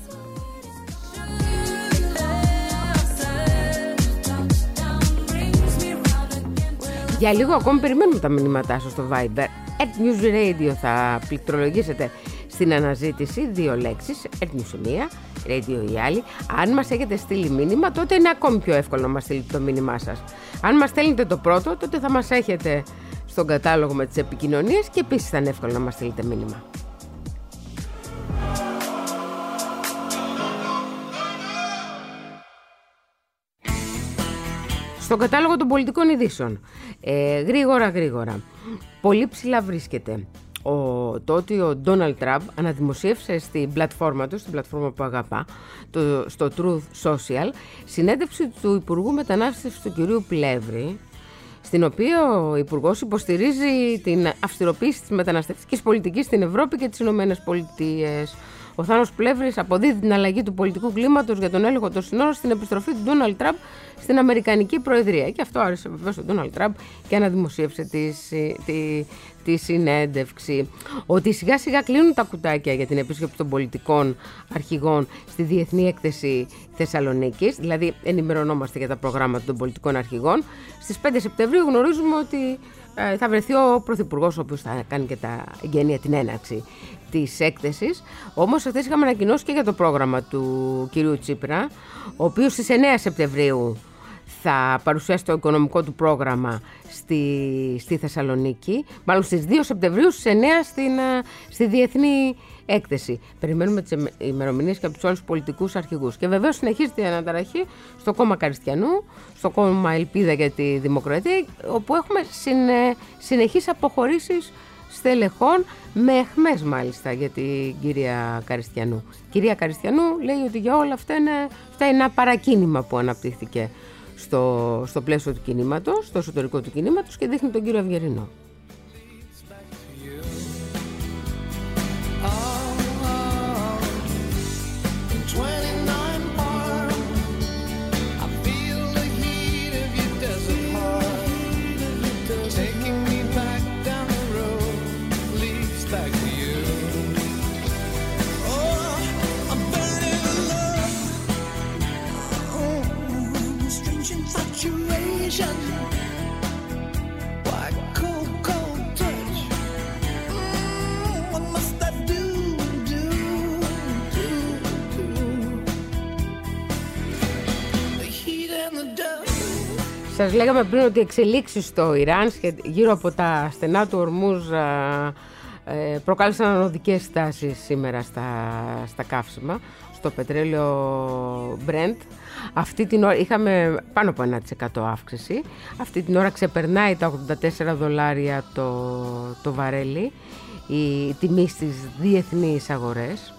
Για λίγο ακόμη περιμένουμε τα μηνύματά σας στο Viber. News Radio θα πληκτρολογήσετε στην αναζήτηση 2 λέξεις, News η μία, Radio η άλλη. Αν μας έχετε στείλει μήνυμα, τότε είναι ακόμη πιο εύκολο να μας στείλετε το μήνυμά σας. Αν μας στέλνετε το πρώτο, τότε θα μας έχετε στον κατάλογο με τις επικοινωνίες και επίσης θα είναι εύκολο να μας στείλετε μήνυμα. Στον κατάλογο των πολιτικών ειδήσεων, γρήγορα, πολύ ψηλά βρίσκεται το ότι ο Ντόναλντ Τραμπ αναδημοσίευσε στην πλατφόρμα του, στην πλατφόρμα που αγαπά, στο Truth Social, συνέντευξη του Υπουργού Μετανάστευσης του κυρίου Πλεύρη, στην οποία ο Υπουργός υποστηρίζει την αυστηροποίηση της μεταναστευτικής πολιτικής στην Ευρώπη και τις Ηνωμένες Πολιτείες. Ο Θάνος Πλεύρης αποδίδει την αλλαγή του πολιτικού κλίματος για τον έλεγχο των συνόρων στην επιστροφή του Ντόναλντ Τραμπ στην Αμερικανική Προεδρία. Και αυτό άρεσε βεβαίως τον Ντόναλντ Τραμπ και αναδημοσίευσε τη συνέντευξη. Ότι σιγά σιγά κλείνουν τα κουτάκια για την επίσκεψη των πολιτικών αρχηγών στη Διεθνή Έκθεση Θεσσαλονίκης, δηλαδή ενημερωνόμαστε για τα προγράμματα των πολιτικών αρχηγών. Στις 5 Σεπτεμβρίου γνωρίζουμε ότι θα βρεθεί ο Πρωθυπουργός, ο οποίος θα κάνει και τα εγγένεια την έναρξη της έκθεσης. Όμως αυτές είχαμε ανακοινώσει και για το πρόγραμμα του κυρίου Τσίπρα, ο οποίος στις 9 Σεπτεμβρίου θα παρουσιάσει το οικονομικό του πρόγραμμα στη Θεσσαλονίκη, μάλλον στις 2 Σεπτεμβρίου στις 9 στη Διεθνή Έκθεση. Περιμένουμε τις ημερομηνίες και από τους άλλους πολιτικούς αρχηγούς. Και βεβαίως συνεχίζεται η αναταραχή στο κόμμα Καριστιανού, στο κόμμα Ελπίδα για τη Δημοκρατία, όπου έχουμε συνεχείς αποχωρήσεις στελεχών, με αιχμές μάλιστα για την κυρία Καριστιανού. Κυρία Καριστιανού λέει ότι για όλα αυτά είναι ένα παρακίνημα που αναπτύχθηκε στο πλαίσιο του κινήματος, στο εσωτερικό του κινήματος, και δείχνει τον κύριο Αυγερινό. Σας λέγαμε πριν ότι οι εξελίξεις στο Ιράν γύρω από τα στενά του Ορμούζ προκάλεσαν ανωδικές στάσεις σήμερα στα καύσιμα, στο πετρέλαιο Brent. Αυτή την ώρα είχαμε πάνω από 1% αύξηση. Αυτή την ώρα ξεπερνάει τα $84 το βαρέλι η τιμή στις διεθνείς αγορές.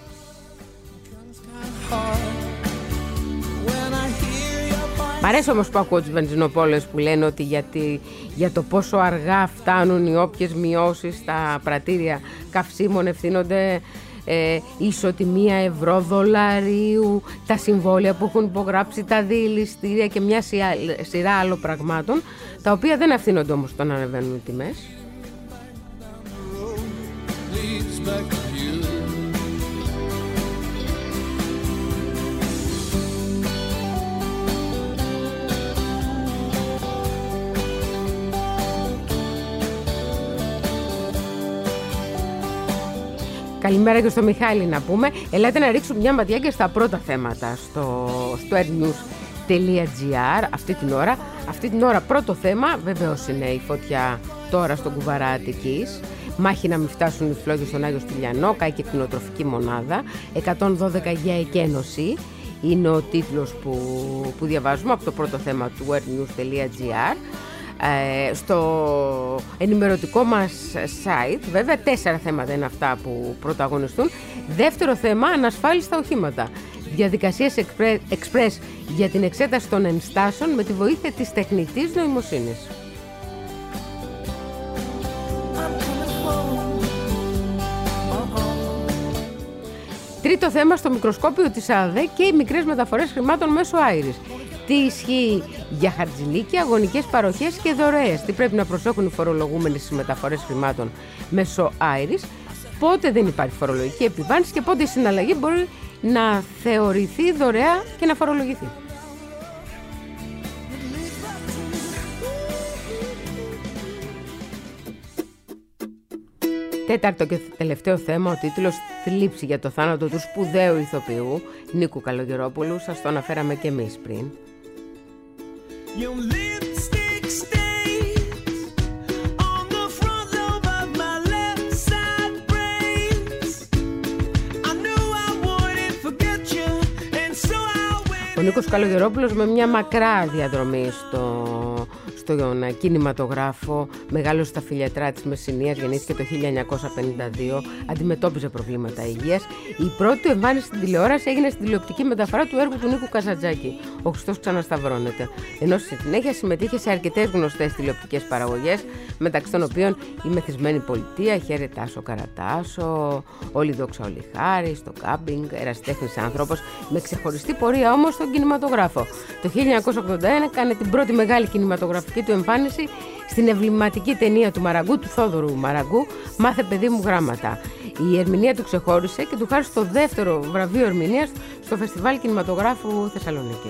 Μ' αρέσει όμως που ακούω τους βενζινοπόλες που λένε ότι για το πόσο αργά φτάνουν οι όποιες μειώσεις στα πρατήρια καυσίμων ευθύνονται ισοτιμία ευρώ-δολαρίου, τα συμβόλαια που έχουν υπογράψει, τα διελιστήρια και μια σειρά άλλων πραγμάτων, τα οποία δεν ευθύνονται όμως όταν ανεβαίνουν οι τιμές. Καλημέρα και στο Μιχάλη να πούμε. Ελάτε να ρίξουμε μια ματιά και στα πρώτα θέματα στο airnews.gr αυτή την ώρα πρώτο θέμα βεβαίως είναι η φωτιά τώρα στον Κουβαρά Αττικής. Μάχη να μην φτάσουν οι φλόγες στον Άγιο Στυλιανό, κάει και κτηνοτροφική μονάδα. 112 για εκένωση είναι ο τίτλος που διαβάζουμε από το πρώτο θέμα του airnews.gr. Στο ενημερωτικό μας site, βέβαια 4 θέματα είναι αυτά που πρωταγωνιστούν. Δεύτερο θέμα, ανασφάλιστα οχήματα. Διαδικασίες express για την εξέταση των ενστάσεων με τη βοήθεια της τεχνητής νοημοσύνης. Τρίτο θέμα, στο μικροσκόπιο της ΑΔΕ και οι μικρές μεταφορές χρημάτων μέσω Άιρις. Τι ισχύει για χαρτζηλίκια, αγωνικές παροχές και δωρεές. Τι πρέπει να προσέχουν οι φορολογούμενοι στις μεταφορές χρημάτων μέσω Άιρις. Πότε δεν υπάρχει φορολογική επιβάρυνση και πότε η συναλλαγή μπορεί να θεωρηθεί δωρεά και να φορολογηθεί. Τέταρτο και τελευταίο θέμα, ο τίτλος «Θλίψη για το θάνατο του σπουδαίου ηθοποιού Νίκου Καλογερόπουλου». Σας το αναφέραμε και εμείς πριν. Ο Νίκος Καλογερόπουλος με μια μακρά διαδρομή στον κινηματογράφο. Μεγάλος στα φιλιατρά της Μεσσηνίας, γεννήθηκε το 1952, αντιμετώπιζε προβλήματα υγείας. Η πρώτη του εμφάνιση στην τηλεόραση έγινε στην τηλεοπτική μεταφορά του έργου του Νίκου Καζαντζάκη, «Ο Χριστός ξανασταυρώνεται», ενώ στη συνέχεια συμμετείχε σε αρκετές γνωστές τηλεοπτικές παραγωγές, μεταξύ των οποίων «Η Μεθυσμένη Πολιτεία», «Χαίρε Τάσο Καρατάσο», «Όλη δόξα όλη χάρη», «Στο κάμπινγκ», «Ερασιτέχνης άνθρωπος», με ξεχωριστή πορεία όμως στον κινηματογράφο. Το 1981 έκανε την πρώτη μεγάλη κινηματογραφική του εμφάνιση στην εμβληματική ταινία του Μαραγκού, του Θόδωρου Μαραγκού, «Μάθε παιδί μου γράμματα». Η ερμηνεία του ξεχώρισε και του χάρισε το δεύτερο βραβείο ερμηνείας στο Φεστιβάλ Κινηματογράφου Θεσσαλονίκης.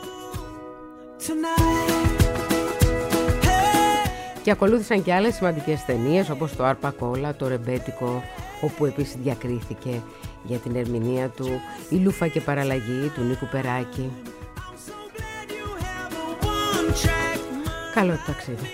Και ακολούθησαν και άλλες σημαντικές ταινίες όπως το Αρπακόλα, το Ρεμπέτικο, όπου επίσης διακρίθηκε για την ερμηνεία του, η Λούφα και Παραλλαγή του Νίκου Περάκη. Καλό ταξίδι.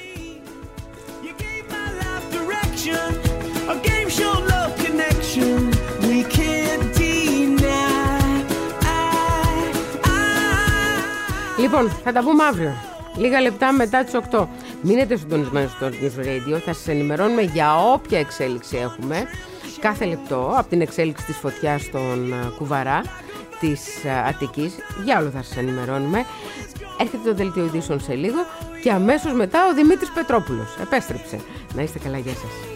Λοιπόν, θα τα πούμε αύριο, λίγα λεπτά μετά τις 8. Μείνετε συντονισμένοι στο News Radio, θα σας ενημερώνουμε για όποια εξέλιξη έχουμε κάθε λεπτό, από την εξέλιξη της φωτιάς στον Κουβαρά της Αττικής, για όλο θα σας ενημερώνουμε. Έρχεται το δελτίο ειδήσεων σε λίγο και αμέσως μετά ο Δημήτρης Πετρόπουλος επέστρεψε. Να είστε καλά, γεια σας.